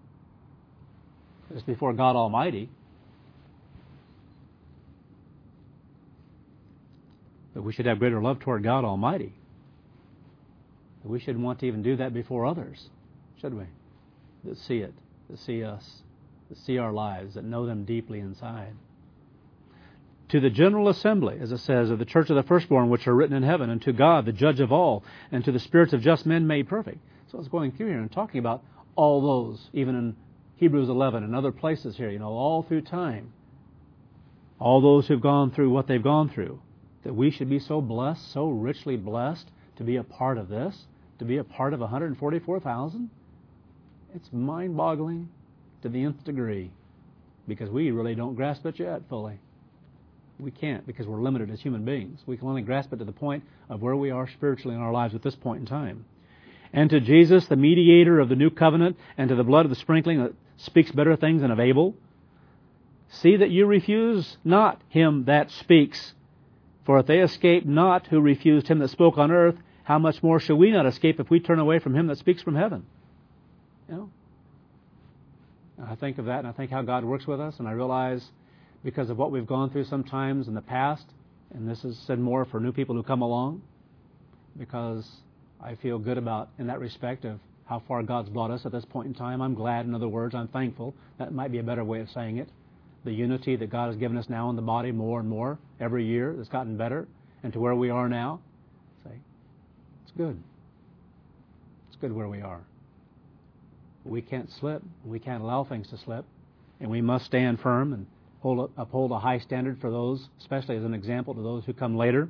it's before God Almighty. But we should have greater love toward God Almighty. We shouldn't want to even do that before others, should we? That see it, that see us, that see our lives, that know them deeply inside. To the general assembly, as it says, of the church of the firstborn, which are written in heaven, and to God, the judge of all, and to the spirits of just men made perfect. So it's going through here and talking about all those, even in Hebrews 11 and other places here, all through time. All those who've gone through what they've gone through, that we should be so blessed, so richly blessed to be a part of this, to be a part of 144,000. It's mind-boggling to the nth degree, because we really don't grasp it yet fully. We can't, because we're limited as human beings. We can only grasp it to the point of where we are spiritually in our lives at this point in time. And to Jesus, the mediator of the new covenant, and to the blood of the sprinkling that speaks better things than of Abel, see that you refuse not him that speaks. For if they escape not who refused him that spoke on earth, how much more shall we not escape if we turn away from him that speaks from heaven? I think of that, and I think how God works with us, and I realize because of what we've gone through sometimes in the past, and this is said more for new people who come along, because I feel good about, in that respect, of how far God's brought us at this point in time. I'm glad, in other words, I'm thankful. That might be a better way of saying it. The unity that God has given us now in the body more and more every year, it's gotten better, and to where we are now, it's good. It's good where we are. We can't slip. We can't allow things to slip, and we must stand firm and uphold a high standard for those, especially as an example to those who come later.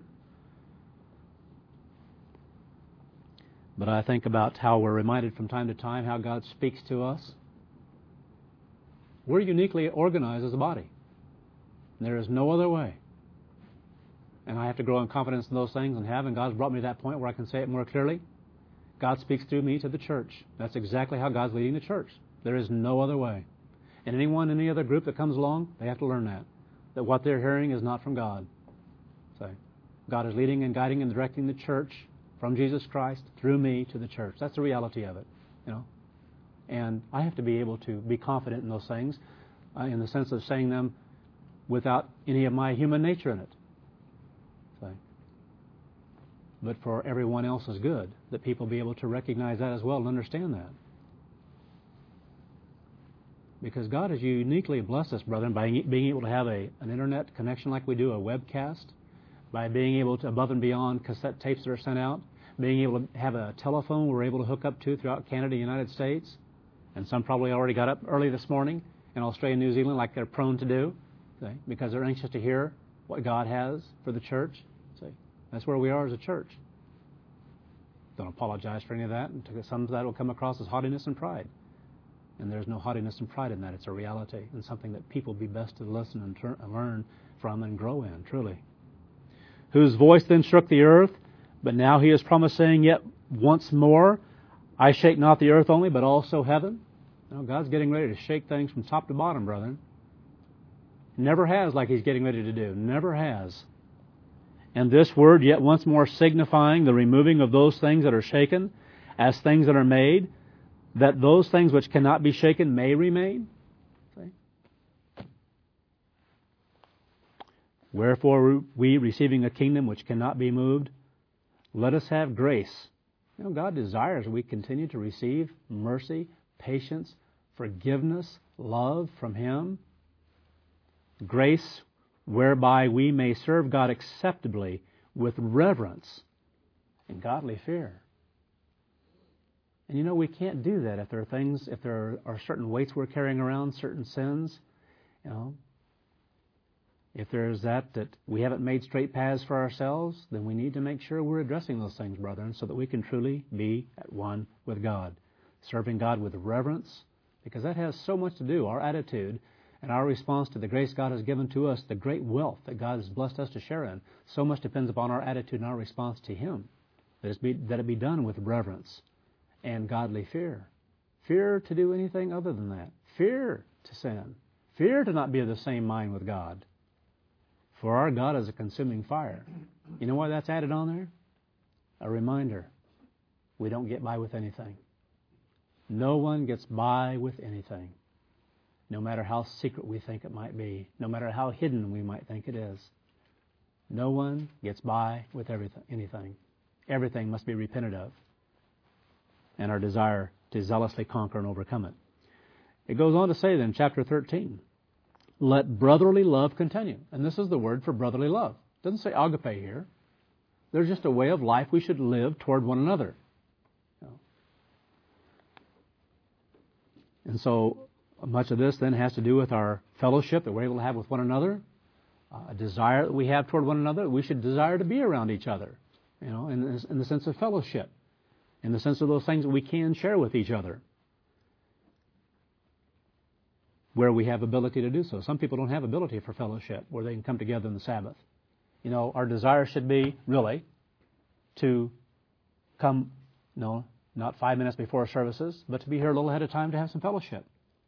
But I think about how we're reminded from time to time how God speaks to us. We're uniquely organized as a body. There is no other way. And I have to grow in confidence in those things, and God's brought me to that point where I can say it more clearly. God speaks through me to the church. That's exactly how God's leading the church. There is no other way. And any other group that comes along, they have to learn that what they're hearing is not from God. So God is leading and guiding and directing the church from Jesus Christ through me to the church. That's the reality of it, And I have to be able to be confident in those things, in the sense of saying them without any of my human nature in it. So, but for everyone else's good, that people be able to recognize that as well and understand that. Because God has uniquely blessed us, brethren, by being able to have an internet connection like we do, a webcast, by being able to, above and beyond cassette tapes that are sent out, being able to have a telephone we're able to hook up to throughout Canada, United States, and some probably already got up early this morning in Australia and New Zealand like they're prone to do, because they're anxious to hear what God has for the church. That's where we are as a church. Don't apologize for any of that. And some of that will come across as haughtiness and pride. And there's no haughtiness and pride in that. It's a reality and something that people be best to listen and learn from and grow in, truly. Whose voice then shook the earth, but now he is promised, saying, yet once more, I shake not the earth only, but also heaven. God's getting ready to shake things from top to bottom, brethren. Never has like he's getting ready to do. Never has. And this word, yet once more, signifying the removing of those things that are shaken as things that are made, that those things which cannot be shaken may remain. See? Wherefore we, receiving a kingdom which cannot be moved, let us have grace. God desires we continue to receive mercy, patience, forgiveness, love from Him. Grace whereby we may serve God acceptably with reverence and godly fear. And we can't do that if there are certain weights we're carrying around, certain sins, if there's that we haven't made straight paths for ourselves, then we need to make sure we're addressing those things, brethren, so that we can truly be at one with God, serving God with reverence, because that has so much to do, our attitude and our response to the grace God has given to us, the great wealth that God has blessed us to share in. So much depends upon our attitude and our response to Him, that it be done with reverence and godly fear. Fear to do anything other than that. Fear to sin. Fear to not be of the same mind with God. For our God is a consuming fire. You know why that's added on there? A reminder. We don't get by with anything. No one gets by with anything. No matter how secret we think it might be. No matter how hidden we might think it is. No one gets by with anything. Everything must be repented of. And our desire to zealously conquer and overcome it. It goes on to say then, chapter 13, let brotherly love continue. And this is the word for brotherly love. It doesn't say agape here. There's just a way of life we should live toward one another. And so much of this then has to do with our fellowship that we're able to have with one another, a desire that we have toward one another. We should desire to be around each other, in the sense of fellowship, in the sense of those things that we can share with each other, where we have ability to do so. Some people don't have ability for fellowship, where they can come together on the Sabbath. Our desire should be, really, to come, not 5 minutes before services, but to be here a little ahead of time to have some fellowship.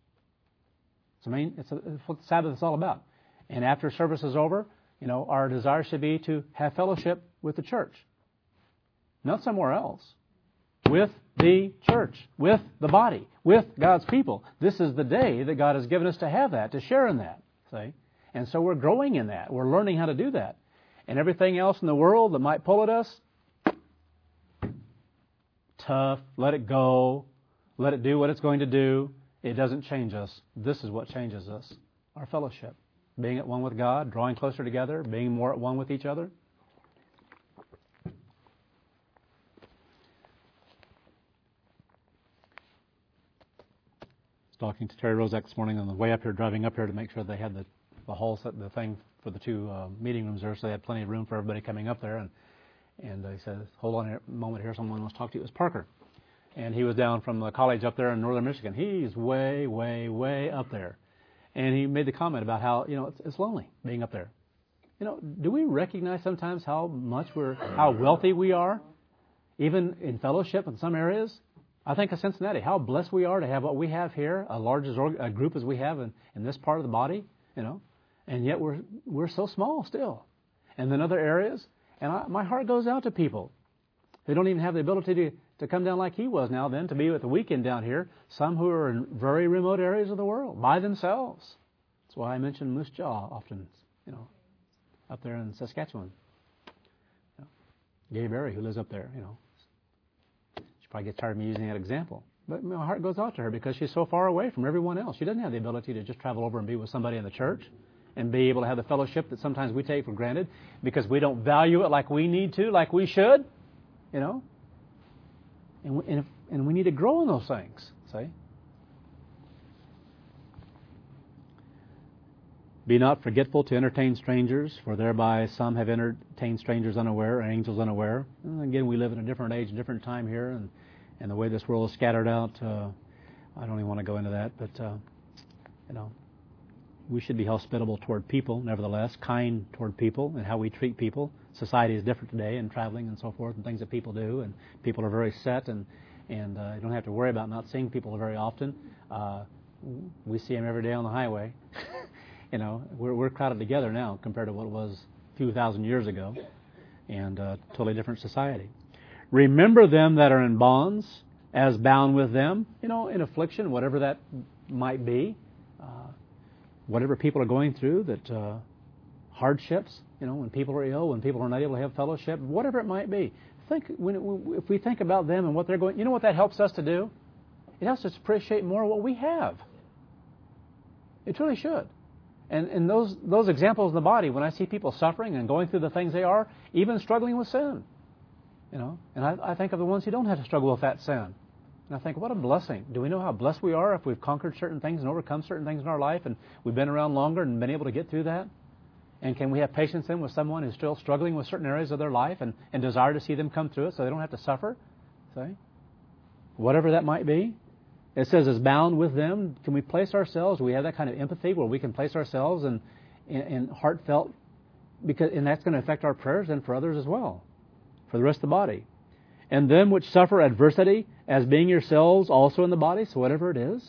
It's what the Sabbath is all about. And after service is over, our desire should be to have fellowship with the church. Not somewhere else. With the church, with the body, with God's people. This is the day that God has given us to have that, to share in that. See? And so we're growing in that. We're learning how to do that. And everything else in the world that might pull at us, tough, let it go, let it do what it's going to do. It doesn't change us. This is what changes us, our fellowship. Being at one with God, drawing closer together, being more at one with each other. Talking to Terry Rozak this morning on the way up here, driving up here to make sure they had the whole set, the thing for the two meeting rooms there, so they had plenty of room for everybody coming up there. And he said, hold on a moment here, someone wants to talk to you. It was Parker. And he was down from the college up there in northern Michigan. He's way, way, way up there. And he made the comment about how, it's lonely being up there. Do we recognize sometimes how wealthy we are, even in fellowship in some areas? I think of Cincinnati, how blessed we are to have what we have here, a large group as we have in this part of the body, and yet we're so small still. And then other areas, and my heart goes out to people who don't even have the ability to come down like he was now then, to be at the weekend down here, some who are in very remote areas of the world, by themselves. That's why I mention Moose Jaw often, up there in Saskatchewan. Gay Berry, who lives up there, She probably gets tired of me using that example. But my heart goes out to her because she's so far away from everyone else. She doesn't have the ability to just travel over and be with somebody in the church and be able to have the fellowship that sometimes we take for granted because we don't value it like we need to, like we should, And we need to grow in those things, see? Be not forgetful to entertain strangers, for thereby some have entertained strangers unaware, and angels unaware. And again, we live in a different age, a different time here, and the way this world is scattered out, I don't even want to go into that, but, we should be hospitable toward people, nevertheless, kind toward people, and how we treat people. Society is different today, and traveling and so forth, and things that people do, and people are very set, and you don't have to worry about not seeing people very often. We see them every day on the highway. We're crowded together now compared to what it was a few thousand years ago, and totally different society. Remember them that are in bonds, as bound with them, in affliction, whatever that might be, whatever people are going through, that hardships, when people are ill, when people are not able to have fellowship, whatever it might be. If we think about them and what they're going, what that helps us to do? It helps us to appreciate more what we have. It really should. And those examples in the body, when I see people suffering and going through the things they are, even struggling with sin, and I think of the ones who don't have to struggle with that sin. And I think, what a blessing. Do we know how blessed we are if we've conquered certain things and overcome certain things in our life, and we've been around longer and been able to get through that? And can we have patience then with someone who's still struggling with certain areas of their life and desire to see them come through it so they don't have to suffer? See? Whatever that might be. It says, is bound with them. Can we place ourselves? Do we have that kind of empathy where we can place ourselves in heartfelt, and that's going to affect our prayers and for others as well, for the rest of the body. And them which suffer adversity, as being yourselves also in the body. So whatever it is,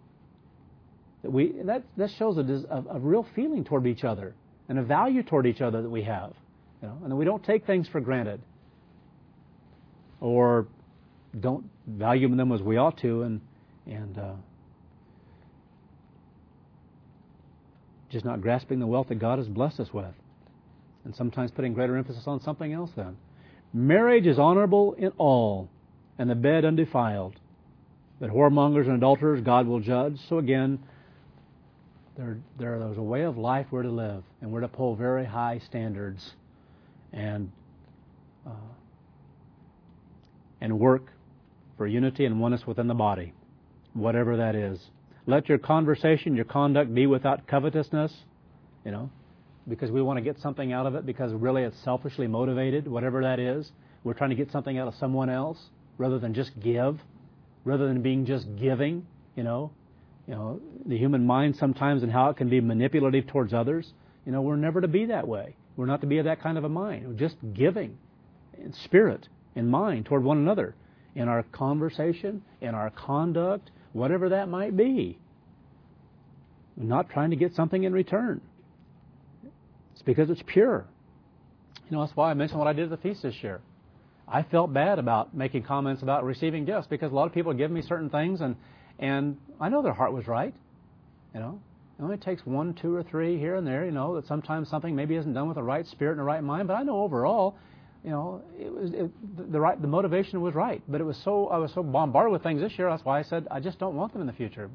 that shows a real feeling toward each other and a value toward each other that we have, and that we don't take things for granted or don't value them as we ought to, and just not grasping the wealth that God has blessed us with, and sometimes putting greater emphasis on something else then. Marriage is honorable in all, and the bed undefiled. But whoremongers and adulterers God will judge. So again, there's a way of life we're to live, and we're to uphold very high standards, and work for unity and oneness within the body, whatever that is. Let your conversation, your conduct be without covetousness, because we want to get something out of it, because really it's selfishly motivated, whatever that is. We're trying to get something out of someone else rather than just give, rather than being just giving, the human mind sometimes and how it can be manipulative towards others. We're never to be that way. We're not to be of that kind of a mind. We're just giving in spirit and mind toward one another in our conversation, in our conduct, whatever that might be. We're not trying to get something in return. It's because it's pure. That's why I mentioned what I did at the feast this year. I felt bad about making comments about receiving gifts because a lot of people give me certain things, and I know their heart was right. It only takes 1, 2, or 3 here and there. That sometimes something maybe isn't done with the right spirit and the right mind. But I know overall, the motivation was right. But I was so bombarded with things this year. That's why I said I just don't want them in the future.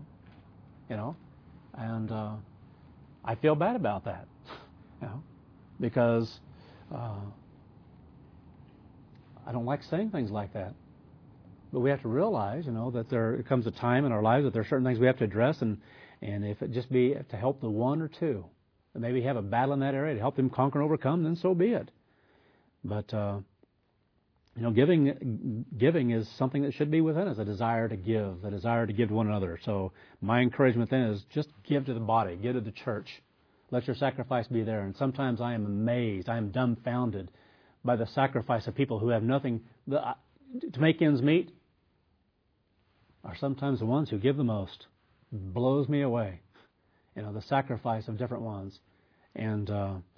And I feel bad about that. Because I don't like saying things like that. But we have to realize, that there comes a time in our lives that there are certain things we have to address, and if it just be to help the one or two that maybe have a battle in that area to help them conquer and overcome, then so be it. But giving is something that should be within us, a desire to give to one another. So my encouragement then is just give to the body, give to the church. Let your sacrifice be there. And sometimes I am amazed, I am dumbfounded by the sacrifice of people who have nothing to make ends meet, are sometimes the ones who give the most. Blows me away. The sacrifice of different ones. And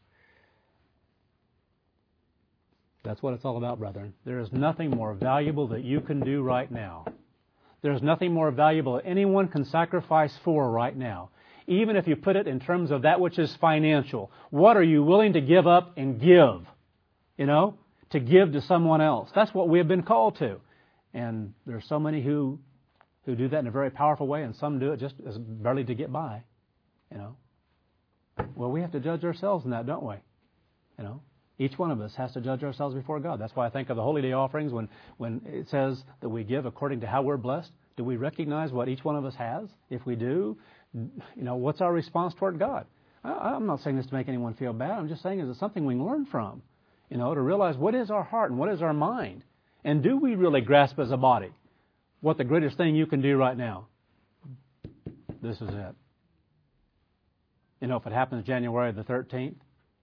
that's what it's all about, brethren. There is nothing more valuable that you can do right now. There is nothing more valuable that anyone can sacrifice for right now. Even if you put it in terms of that which is financial. What are you willing to give up and give? To give to someone else. That's what we have been called to. And there are so many who do that in a very powerful way, and some do it just as barely to get by. Well, we have to judge ourselves in that, don't we? Each one of us has to judge ourselves before God. That's why I think of the Holy Day offerings when it says that we give according to how we're blessed. Do we recognize what each one of us has? If we do, what's our response toward God? I'm not saying this to make anyone feel bad. I'm just saying it's something we can learn from, to realize what is our heart and what is our mind. And do we really grasp as a body what the greatest thing you can do right now? This is it. If it happens January the 13th,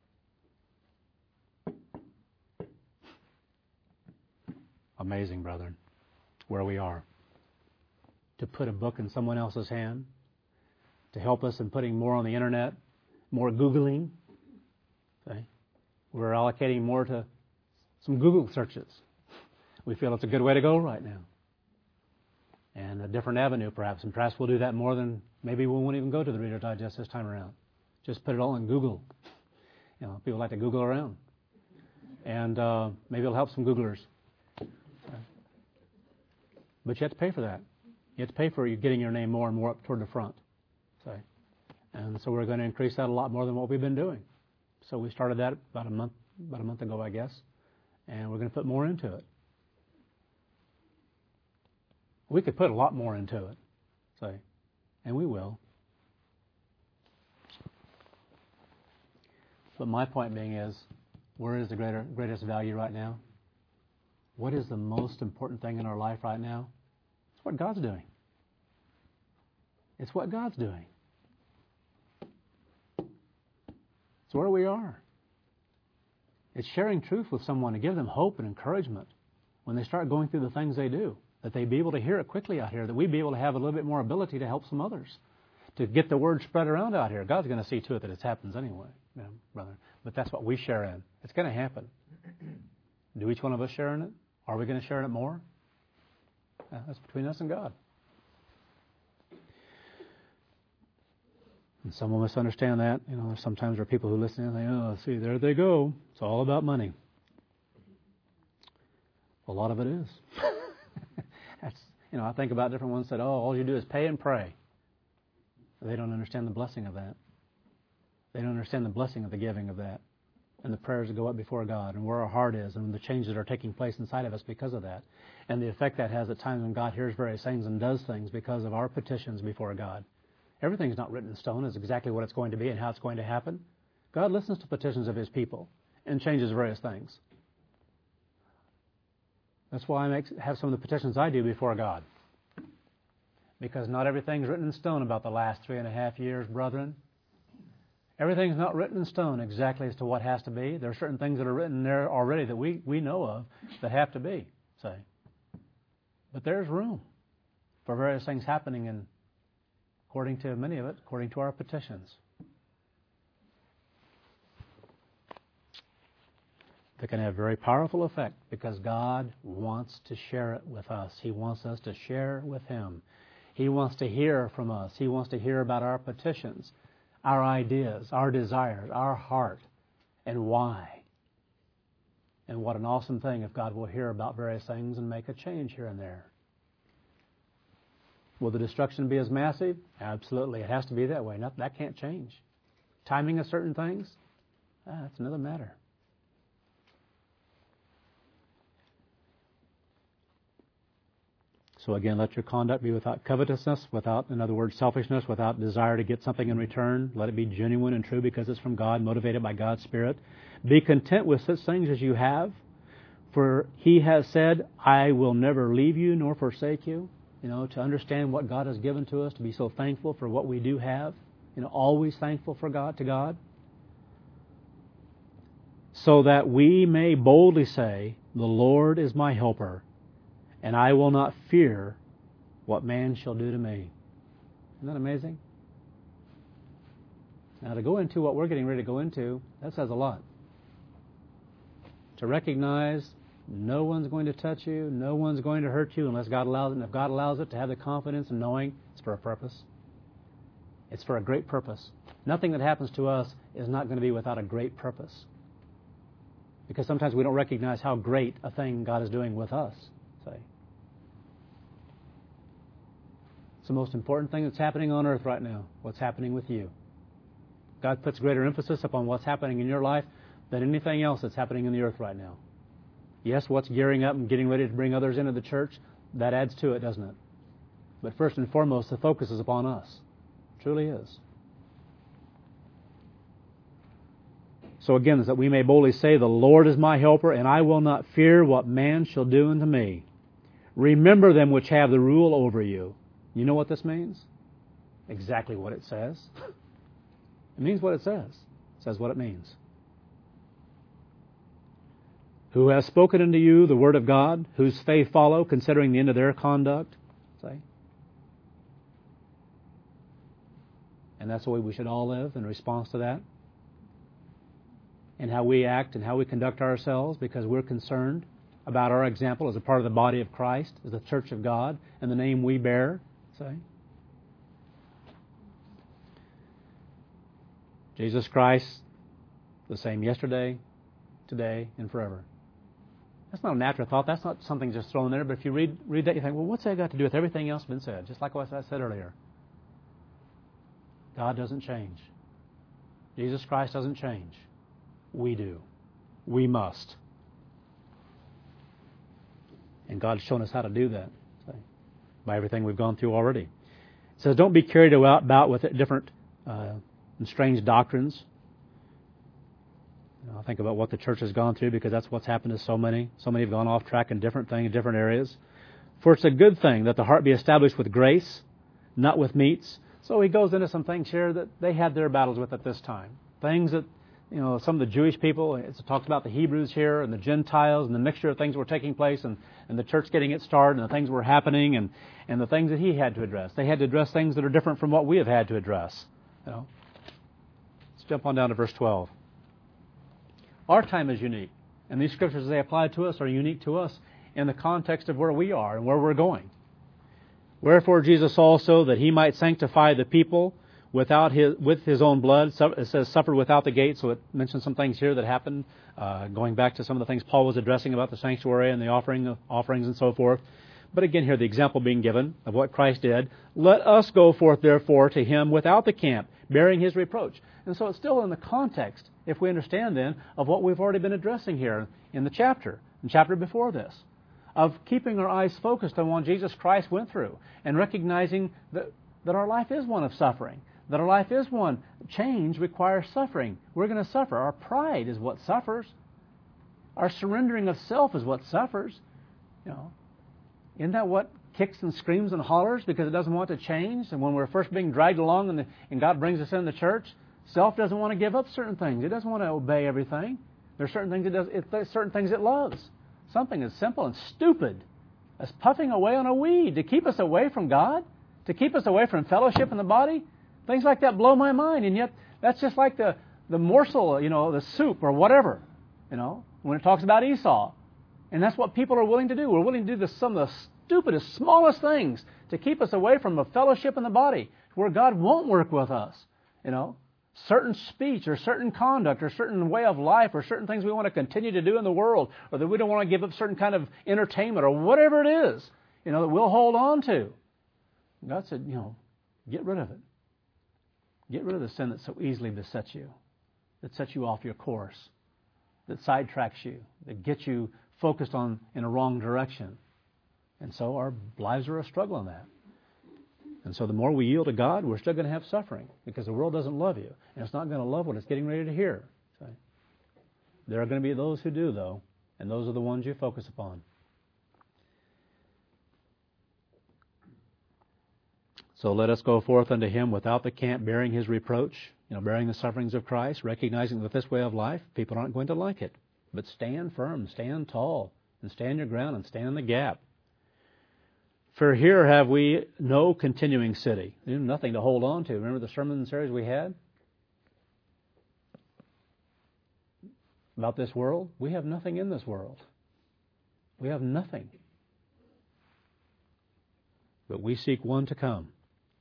amazing, brethren, where we are. To put a book in someone else's hand, to help us in putting more on the internet, more Googling. Okay? We're allocating more to some Google searches. We feel it's a good way to go right now. And a different avenue, perhaps. And perhaps we'll do that more than, maybe we won't even go to the Reader's Digest this time around. Just put it all in Google. People like to Google around. And maybe it'll help some Googlers. But you have to pay for that. You have to pay for you getting your name more and more up toward the front. And so we're going to increase that a lot more than what we've been doing. So we started that about a month ago, I guess. And we're going to put more into it. We could put a lot more into it. And we will. But my point being is, where is the greatest value right now? What is the most important thing in our life right now? It's what God's doing. It's what God's doing. It's where we are. It's sharing truth with someone to give them hope and encouragement when they start going through the things they do, that they be able to hear it quickly out here, that we be able to have a little bit more ability to help some others, to get the word spread around out here. God's going to see to it that it happens anyway, brother. But that's what we share in. It's going to happen. Do each one of us share in it? Are we going to share in it more? That's between us and God. And some will misunderstand that. Sometimes there are people who listen and think, oh, see, there they go. It's all about money. A lot of it is. I think about different ones that, all you do is pay and pray. They don't understand the blessing of that. They don't understand the blessing of the giving of that. And the prayers that go up before God, and where our heart is, and the changes that are taking place inside of us because of that. And the effect that has at times when God hears various things and does things because of our petitions before God. Everything's not written in stone as exactly what it's going to be and how it's going to happen. God listens to petitions of His people and changes various things. That's why I have some of the petitions I do before God. Because not everything's written in stone about the last 3.5 years, brethren. Everything's not written in stone exactly as to what has to be. There are certain things that are written there already that we know of that have to be, say. But there's room for various things happening, and according to many of it, according to our petitions. That can have very powerful effect because God wants to share it with us. He wants us to share with Him. He wants to hear from us. He wants to hear about our petitions, our ideas, our desires, our heart, and why. And what an awesome thing if God will hear about various things and make a change here and there. Will the destruction be as massive? Absolutely. It has to be that way. That can't change. Timing of certain things? That's another matter. So again, let your conduct be without covetousness, without, in other words, selfishness, without desire to get something in return. Let it be genuine and true because it's from God, motivated by God's Spirit. Be content with such things as you have, for He has said, I will never leave you nor forsake you. To understand what God has given to us, to be so thankful for what we do have, always thankful to God, so that we may boldly say, the Lord is my helper, and I will not fear what man shall do to me. Isn't that amazing? Now, to go into what we're getting ready to go into, that says a lot. To recognize no one's going to touch you, no one's going to hurt you unless God allows it. And if God allows it, to have the confidence and knowing it's for a purpose. It's for a great purpose. Nothing that happens to us is not going to be without a great purpose. Because sometimes we don't recognize how great a thing God is doing with us. Say, it's the most important thing that's happening on earth right now, what's happening with you. God puts greater emphasis upon what's happening in your life than anything else that's happening in the earth right now. Yes, what's gearing up and getting ready to bring others into the church, that adds to it, doesn't it? But first and foremost, the focus is upon us. It truly is. So again, that we may boldly say, the Lord is my helper, and I will not fear what man shall do unto me. Remember them which have the rule over you. You know what this means? Exactly what it says. It means what it says. It says what it means. Who has spoken unto you the word of God, whose faith follow, considering the end of their conduct. Say. And that's the way we should all live in response to that. And how we act and how we conduct ourselves, because we're concerned about our example as a part of the body of Christ, as the church of God, and the name we bear. Say. Jesus Christ, the same yesterday, today, and forever. That's not a natural thought. That's not something just thrown there. But if you read that, you think, well, what's that got to do with everything else been said? Just like what I said earlier. God doesn't change. Jesus Christ doesn't change. We do. We must. And God's shown us how to do that by everything we've gone through already. It says, don't be carried about with different and strange doctrines. I think about what the church has gone through, because that's what's happened to so many. So many have gone off track in different things, different areas. For it's a good thing that the heart be established with grace, not with meats. So he goes into some things here that they had their battles with at this time. Things that, some of the Jewish people, it talks about the Hebrews here and the Gentiles and the mixture of things were taking place and the church getting it started and the things were happening and the things that he had to address. They had to address things that are different from what we have had to address. Let's jump on down to verse 12. Our time is unique, and these scriptures as they apply to us are unique to us in the context of where we are and where we're going. Wherefore Jesus also, that he might sanctify the people with his own blood, it says suffered without the gate, so it mentions some things here that happened, going back to some of the things Paul was addressing about the sanctuary and the offerings and so forth. But again here, the example being given of what Christ did. Let us go forth therefore to him without the camp, bearing his reproach. And so it's still in the context, if we understand then, of what we've already been addressing here in the chapter before this, of keeping our eyes focused on what Jesus Christ went through and recognizing that our life is one of suffering, that our life is one. Change requires suffering. We're going to suffer. Our pride is what suffers. Our surrendering of self is what suffers. Isn't that what kicks and screams and hollers because it doesn't want to change? And when we're first being dragged along and God brings us in the church, self doesn't want to give up certain things. It doesn't want to obey everything. There's certain things certain things it loves. Something as simple and stupid as puffing away on a weed to keep us away from God, to keep us away from fellowship in the body. Things like that blow my mind, and yet that's just like the morsel, the soup or whatever, when it talks about Esau. And that's what people are willing to do. We're willing to do some of the stupidest, smallest things to keep us away from a fellowship in the body where God won't work with us. Certain speech or certain conduct or certain way of life or certain things we want to continue to do in the world, or that we don't want to give up certain kind of entertainment or whatever it is, that we'll hold on to. God said, get rid of it. Get rid of the sin that so easily besets you, that sets you off your course, that sidetracks you, that gets you focused in a wrong direction. And so our lives are a struggle in that. And so the more we yield to God, we're still going to have suffering because the world doesn't love you. And it's not going to love what it's getting ready to hear. There are going to be those who do, though, and those are the ones you focus upon. So let us go forth unto him without the camp, bearing his reproach, bearing the sufferings of Christ, recognizing that this way of life, people aren't going to like it. But stand firm, stand tall, and stand your ground, and stand in the gap. For here have we no continuing city. Nothing to hold on to. Remember the sermon series we had about this world? We have nothing in this world. We have nothing. But we seek one to come.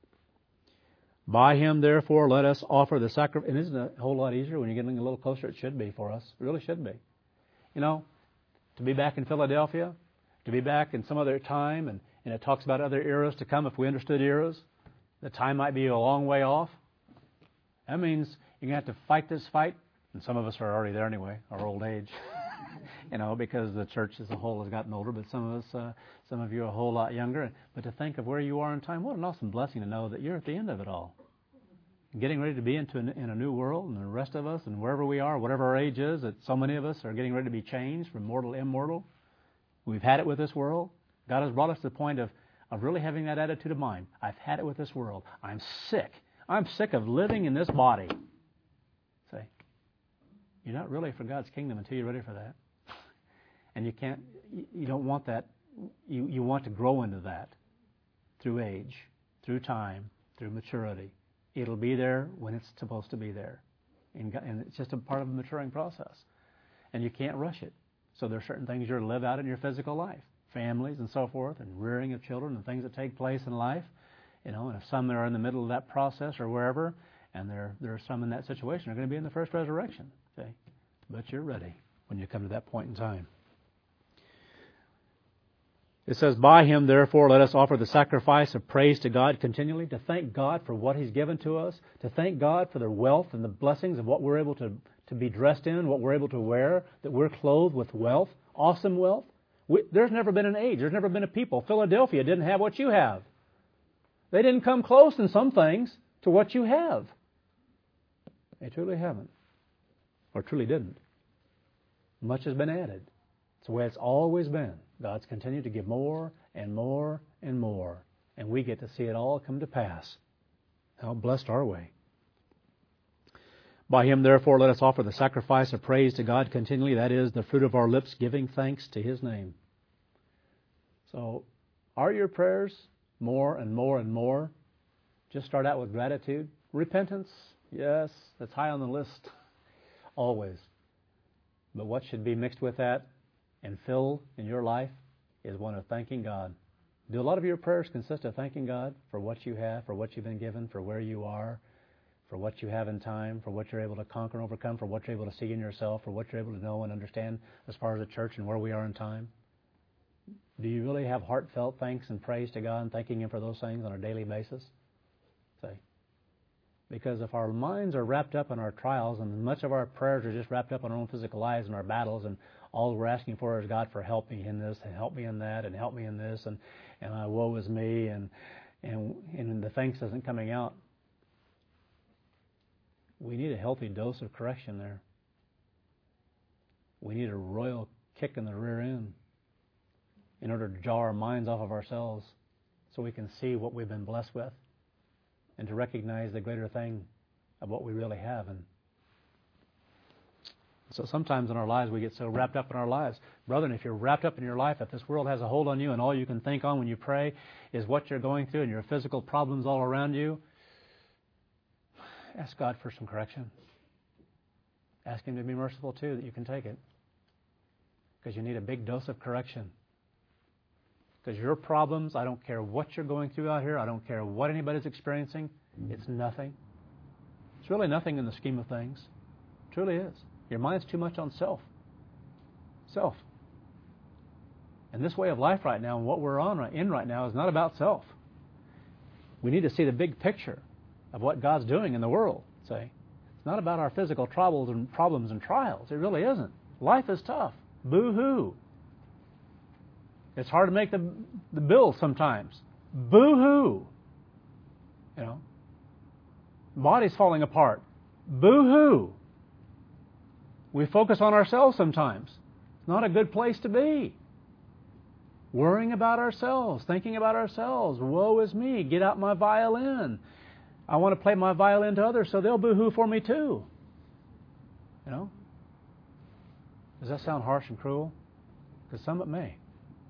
By him, therefore, let us offer the sacrifice. And isn't it a whole lot easier when you're getting a little closer? It should be for us. It really should be. To be back in Philadelphia, to be back in some other time, and it talks about other eras to come. If we understood eras, the time might be a long way off. That means you're going to have to fight this fight, and some of us are already there anyway, our old age, because the church as a whole has gotten older, but some of you are a whole lot younger. But to think of where you are in time, what an awesome blessing to know that you're at the end of it all. getting ready to be in a new world, and the rest of us, and wherever we are, whatever our age is, that so many of us are getting ready to be changed from mortal to immortal. We've had it with this world. God has brought us to the point of really having that attitude of mind. I've had it with this world. I'm sick. I'm sick of living in this body. Say, you're not really for God's kingdom until you're ready for that. And you don't want that. You want to grow into that through age, through time, through maturity. It'll be there when it's supposed to be there. And it's just a part of a maturing process. And you can't rush it. So there are certain things you're to live out in your physical life. Families and so forth, and rearing of children and things that take place in life. And if some are in the middle of that process or wherever, and there are some in that situation, are going to be in the first resurrection. Okay? But you're ready when you come to that point in time. It says, by Him, therefore, let us offer the sacrifice of praise to God continually, to thank God for what He's given to us, to thank God for the wealth and the blessings of what we're able to be dressed in, what we're able to wear, that we're clothed with wealth, awesome wealth. There's never been an age, there's never been a people. Philadelphia didn't have what you have. They didn't come close in some things to what you have. They truly haven't. Or truly didn't. Much has been added. It's the way it's always been. God's continued to give more and more and more. And we get to see it all come to pass. How blessed are we? By Him, therefore, let us offer the sacrifice of praise to God continually. That is, the fruit of our lips, giving thanks to His name. So, are your prayers more and more and more? Just start out with gratitude. Repentance, yes, that's high on the list. Always. But what should be mixed with that and fill in your life is one of thanking God. Do a lot of your prayers consist of thanking God for what you have, for what you've been given, for where you are, for what you have in time, for what you're able to conquer and overcome, for what you're able to see in yourself, for what you're able to know and understand as far as the church and where we are in time? Do you really have heartfelt thanks and praise to God and thanking Him for those things on a daily basis? Say. Because if our minds are wrapped up in our trials and much of our prayers are just wrapped up in our own physical lives and our battles, and all we're asking for is, God, for help me in this and help me in that and help me in this and woe is me and the thanks isn't coming out, we need a healthy dose of correction there. We need a royal kick in the rear end in order to draw our minds off of ourselves so we can see what we've been blessed with and to recognize the greater thing of what we really have. And so sometimes in our lives we get so wrapped up in our lives. Brethren, if you're wrapped up in your life, if this world has a hold on you and all you can think on when you pray is what you're going through and your physical problems all around you, ask God for some correction. Ask Him to be merciful too, that you can take it. Because you need a big dose of correction. Because your problems, I don't care what you're going through out here, I don't care what anybody's experiencing, it's nothing. It's really nothing in the scheme of things. It truly is. Your mind's too much on self. Self. And this way of life right now and what we're in right now is not about self. We need to see the big picture of what God's doing in the world. Say, it's not about our physical troubles and problems and trials. It really isn't. Life is tough. Boo-hoo. It's hard to make the bills sometimes. Boo-hoo. Body's falling apart. Boo-hoo. We focus on ourselves sometimes. It's not a good place to be. Worrying about ourselves, thinking about ourselves. Woe is me. Get out my violin. I want to play my violin to others so they'll boo-hoo for me too. Does that sound harsh and cruel? Because some it may.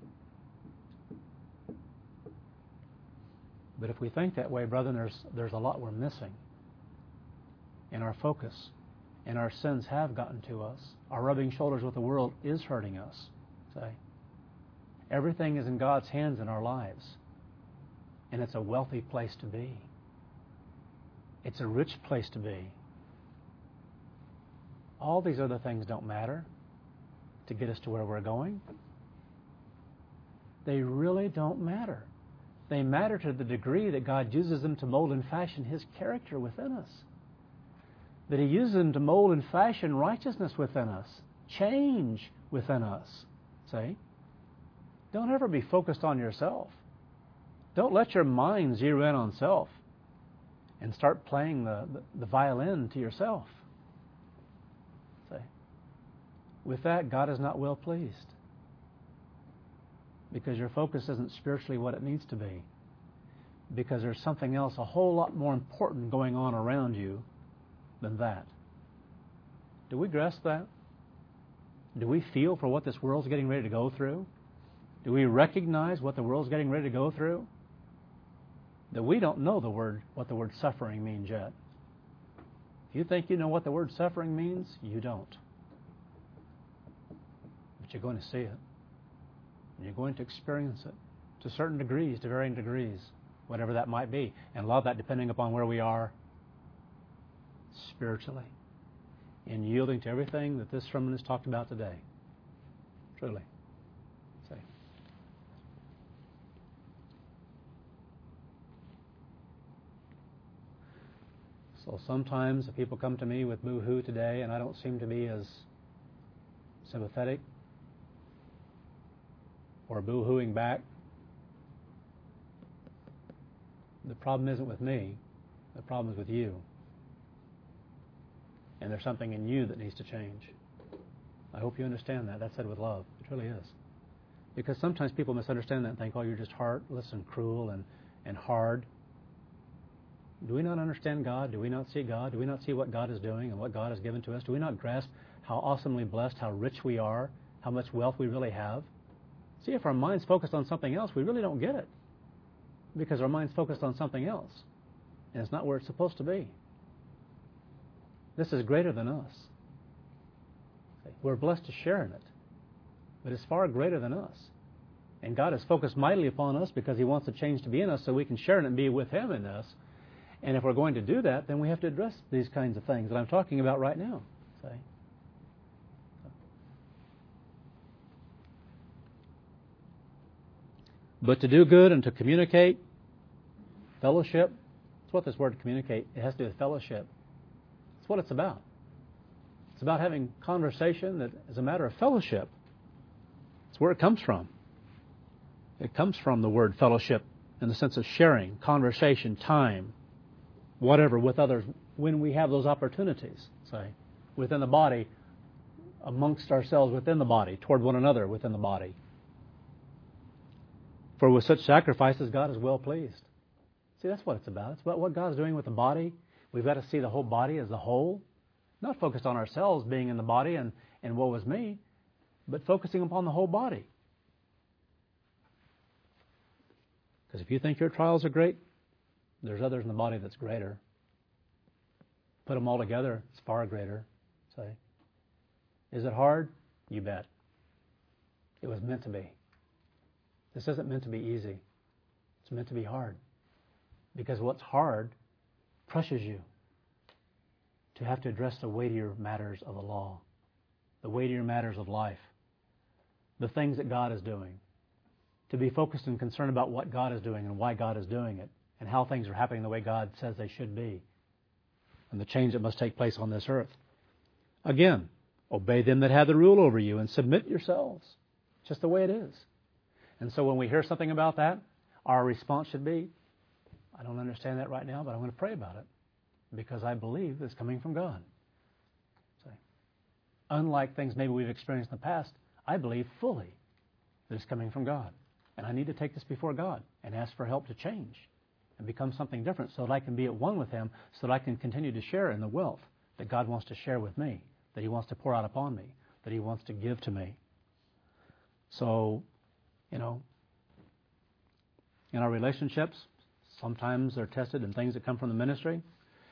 But if we think that way, brethren, there's a lot we're missing in our focus. And our sins have gotten to us. Our rubbing shoulders with the world is hurting us. Say, everything is in God's hands in our lives. And it's a wealthy place to be. It's a rich place to be. All these other things don't matter to get us to where we're going. They really don't matter. They matter to the degree that God uses them to mold and fashion His character within us. That He uses them to mold and fashion righteousness within us. Change within us. See? Don't ever be focused on yourself. Don't let your mind zero in on self. and start playing the violin to yourself. Say, with that, God is not well pleased, because your focus isn't spiritually what it needs to be, because there's something else a whole lot more important going on around you than that. Do we grasp that? Do we feel for what this world's getting ready to go through? Do we recognize what the world's getting ready to go through? That we don't know what the word suffering means yet. If you think you know what the word suffering means, you don't. But you're going to see it. And you're going to experience it to certain degrees, to varying degrees, whatever that might be. And a lot of that depending upon where we are spiritually, in yielding to everything that this sermon has talked about today. Truly. Say. So sometimes if people come to me with boo-hoo today and I don't seem to be as sympathetic or boo-hooing back, the problem isn't with me. The problem is with you. And there's something in you that needs to change. I hope you understand that. That's said with love. It really is. Because sometimes people misunderstand that and think, oh, you're just heartless and cruel and hard. Do we not understand God? Do we not see God? Do we not see what God is doing and what God has given to us? Do we not grasp how awesomely blessed, how rich we are, how much wealth we really have? See, if our mind's focused on something else, we really don't get it. Because our mind's focused on something else. And it's not where it's supposed to be. This is greater than us. We're blessed to share in it. But it's far greater than us. And God has focused mightily upon us because He wants the change to be in us so we can share in it and be with Him in us. And if we're going to do that, then we have to address these kinds of things that I'm talking about right now. See? But to do good and to communicate, fellowship, that's what this word communicate, it has to do with fellowship. That's what it's about. It's about having conversation that is a matter of fellowship. It's where it comes from. It comes from the word fellowship in the sense of sharing, conversation, time, whatever, with others when we have those opportunities, say, within the body, amongst ourselves within the body, toward one another within the body. For with such sacrifices, God is well pleased. See, that's what it's about. It's about what God's doing with the body. We've got to see the whole body as a whole, not focused on ourselves being in the body and woe is me, but focusing upon the whole body. Because if you think your trials are great, there's others in the body that's greater. Put them all together, it's far greater. Say, is it hard? You bet. It was meant to be. This isn't meant to be easy. It's meant to be hard. Because what's hard pressures you to have to address the weightier matters of the law, the weightier matters of life, the things that God is doing, to be focused and concerned about what God is doing and why God is doing it, and how things are happening the way God says they should be, and the change that must take place on this earth. Again, obey them that have the rule over you and submit yourselves, just the way it is. And so when we hear something about that, our response should be, I don't understand that right now, but I'm going to pray about it because I believe it's coming from God. So, unlike things maybe we've experienced in the past, I believe fully that it's coming from God. And I need to take this before God and ask for help to change and become something different so that I can be at one with Him, so that I can continue to share in the wealth that God wants to share with me, that He wants to pour out upon me, that He wants to give to me. So, in our relationships, sometimes they're tested in things that come from the ministry.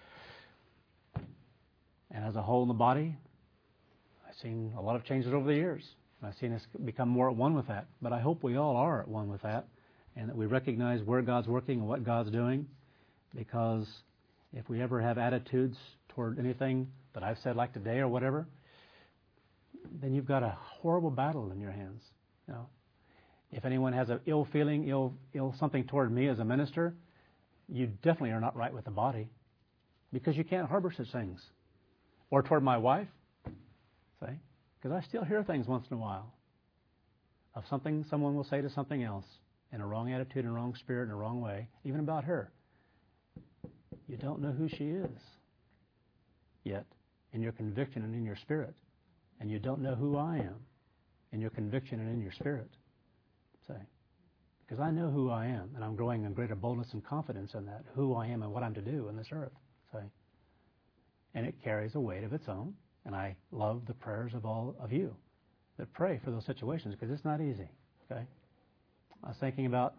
And as a whole in the body, I've seen a lot of changes over the years. I've seen us become more at one with that. But I hope we all are at one with that, and that we recognize where God's working and what God's doing. Because if we ever have attitudes toward anything that I've said like today or whatever, then you've got a horrible battle in your hands. If anyone has an ill feeling, ill something toward me as a minister, you definitely are not right with the body, because you can't harbor such things. Or toward my wife, say, because I still hear things once in a while of something someone will say to something else in a wrong attitude, in a wrong spirit, in a wrong way, even about her. You don't know who she is yet in your conviction and in your spirit. And you don't know who I am in your conviction and in your spirit. Say, because I know who I am, and I'm growing in greater boldness and confidence in that, who I am and what I'm to do in this earth. Say, and it carries a weight of its own. And I love the prayers of all of you that pray for those situations, because it's not easy. Okay, I was thinking about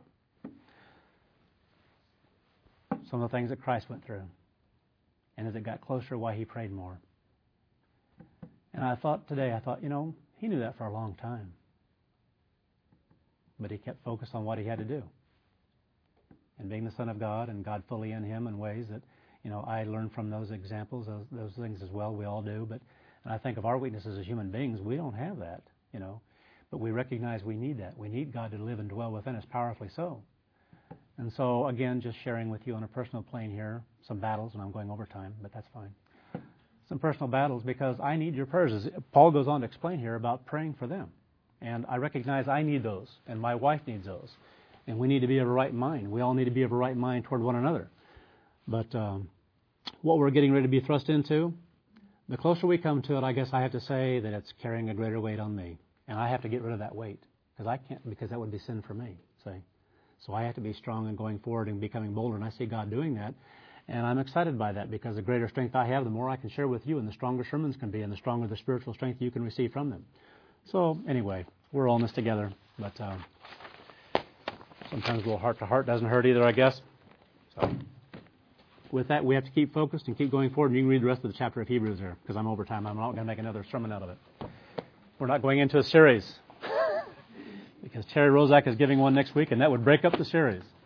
some of the things that Christ went through, and as it got closer, why he prayed more. And I thought, he knew that for a long time. But he kept focused on what he had to do. And being the Son of God and God fully in him in ways that, I learned from those examples, those things as well. We all do. And I think of our weaknesses as human beings, we don't have that, But we recognize we need that. We need God to live and dwell within us, powerfully so. And so, again, just sharing with you on a personal plane here, some battles, and I'm going over time, but that's fine. Some personal battles, because I need your prayers. As Paul goes on to explain here about praying for them. And I recognize I need those, and my wife needs those. And we need to be of a right mind. We all need to be of a right mind toward one another. But what we're getting ready to be thrust into, the closer we come to it, I guess I have to say that it's carrying a greater weight on me. And I have to get rid of that weight, because that would be sin for me. So I have to be strong and going forward and becoming bolder, and I see God doing that. And I'm excited by that, because the greater strength I have, the more I can share with you, and the stronger sermons can be, and the stronger the spiritual strength you can receive from them. So anyway, we're all in this together, but sometimes a little heart-to-heart doesn't hurt either, I guess. So with that, we have to keep focused and keep going forward, and you can read the rest of the chapter of Hebrews there, because I'm over time. I'm not going to make another sermon out of it. We're not going into a series, because Terry Rozak is giving one next week, and that would break up the series.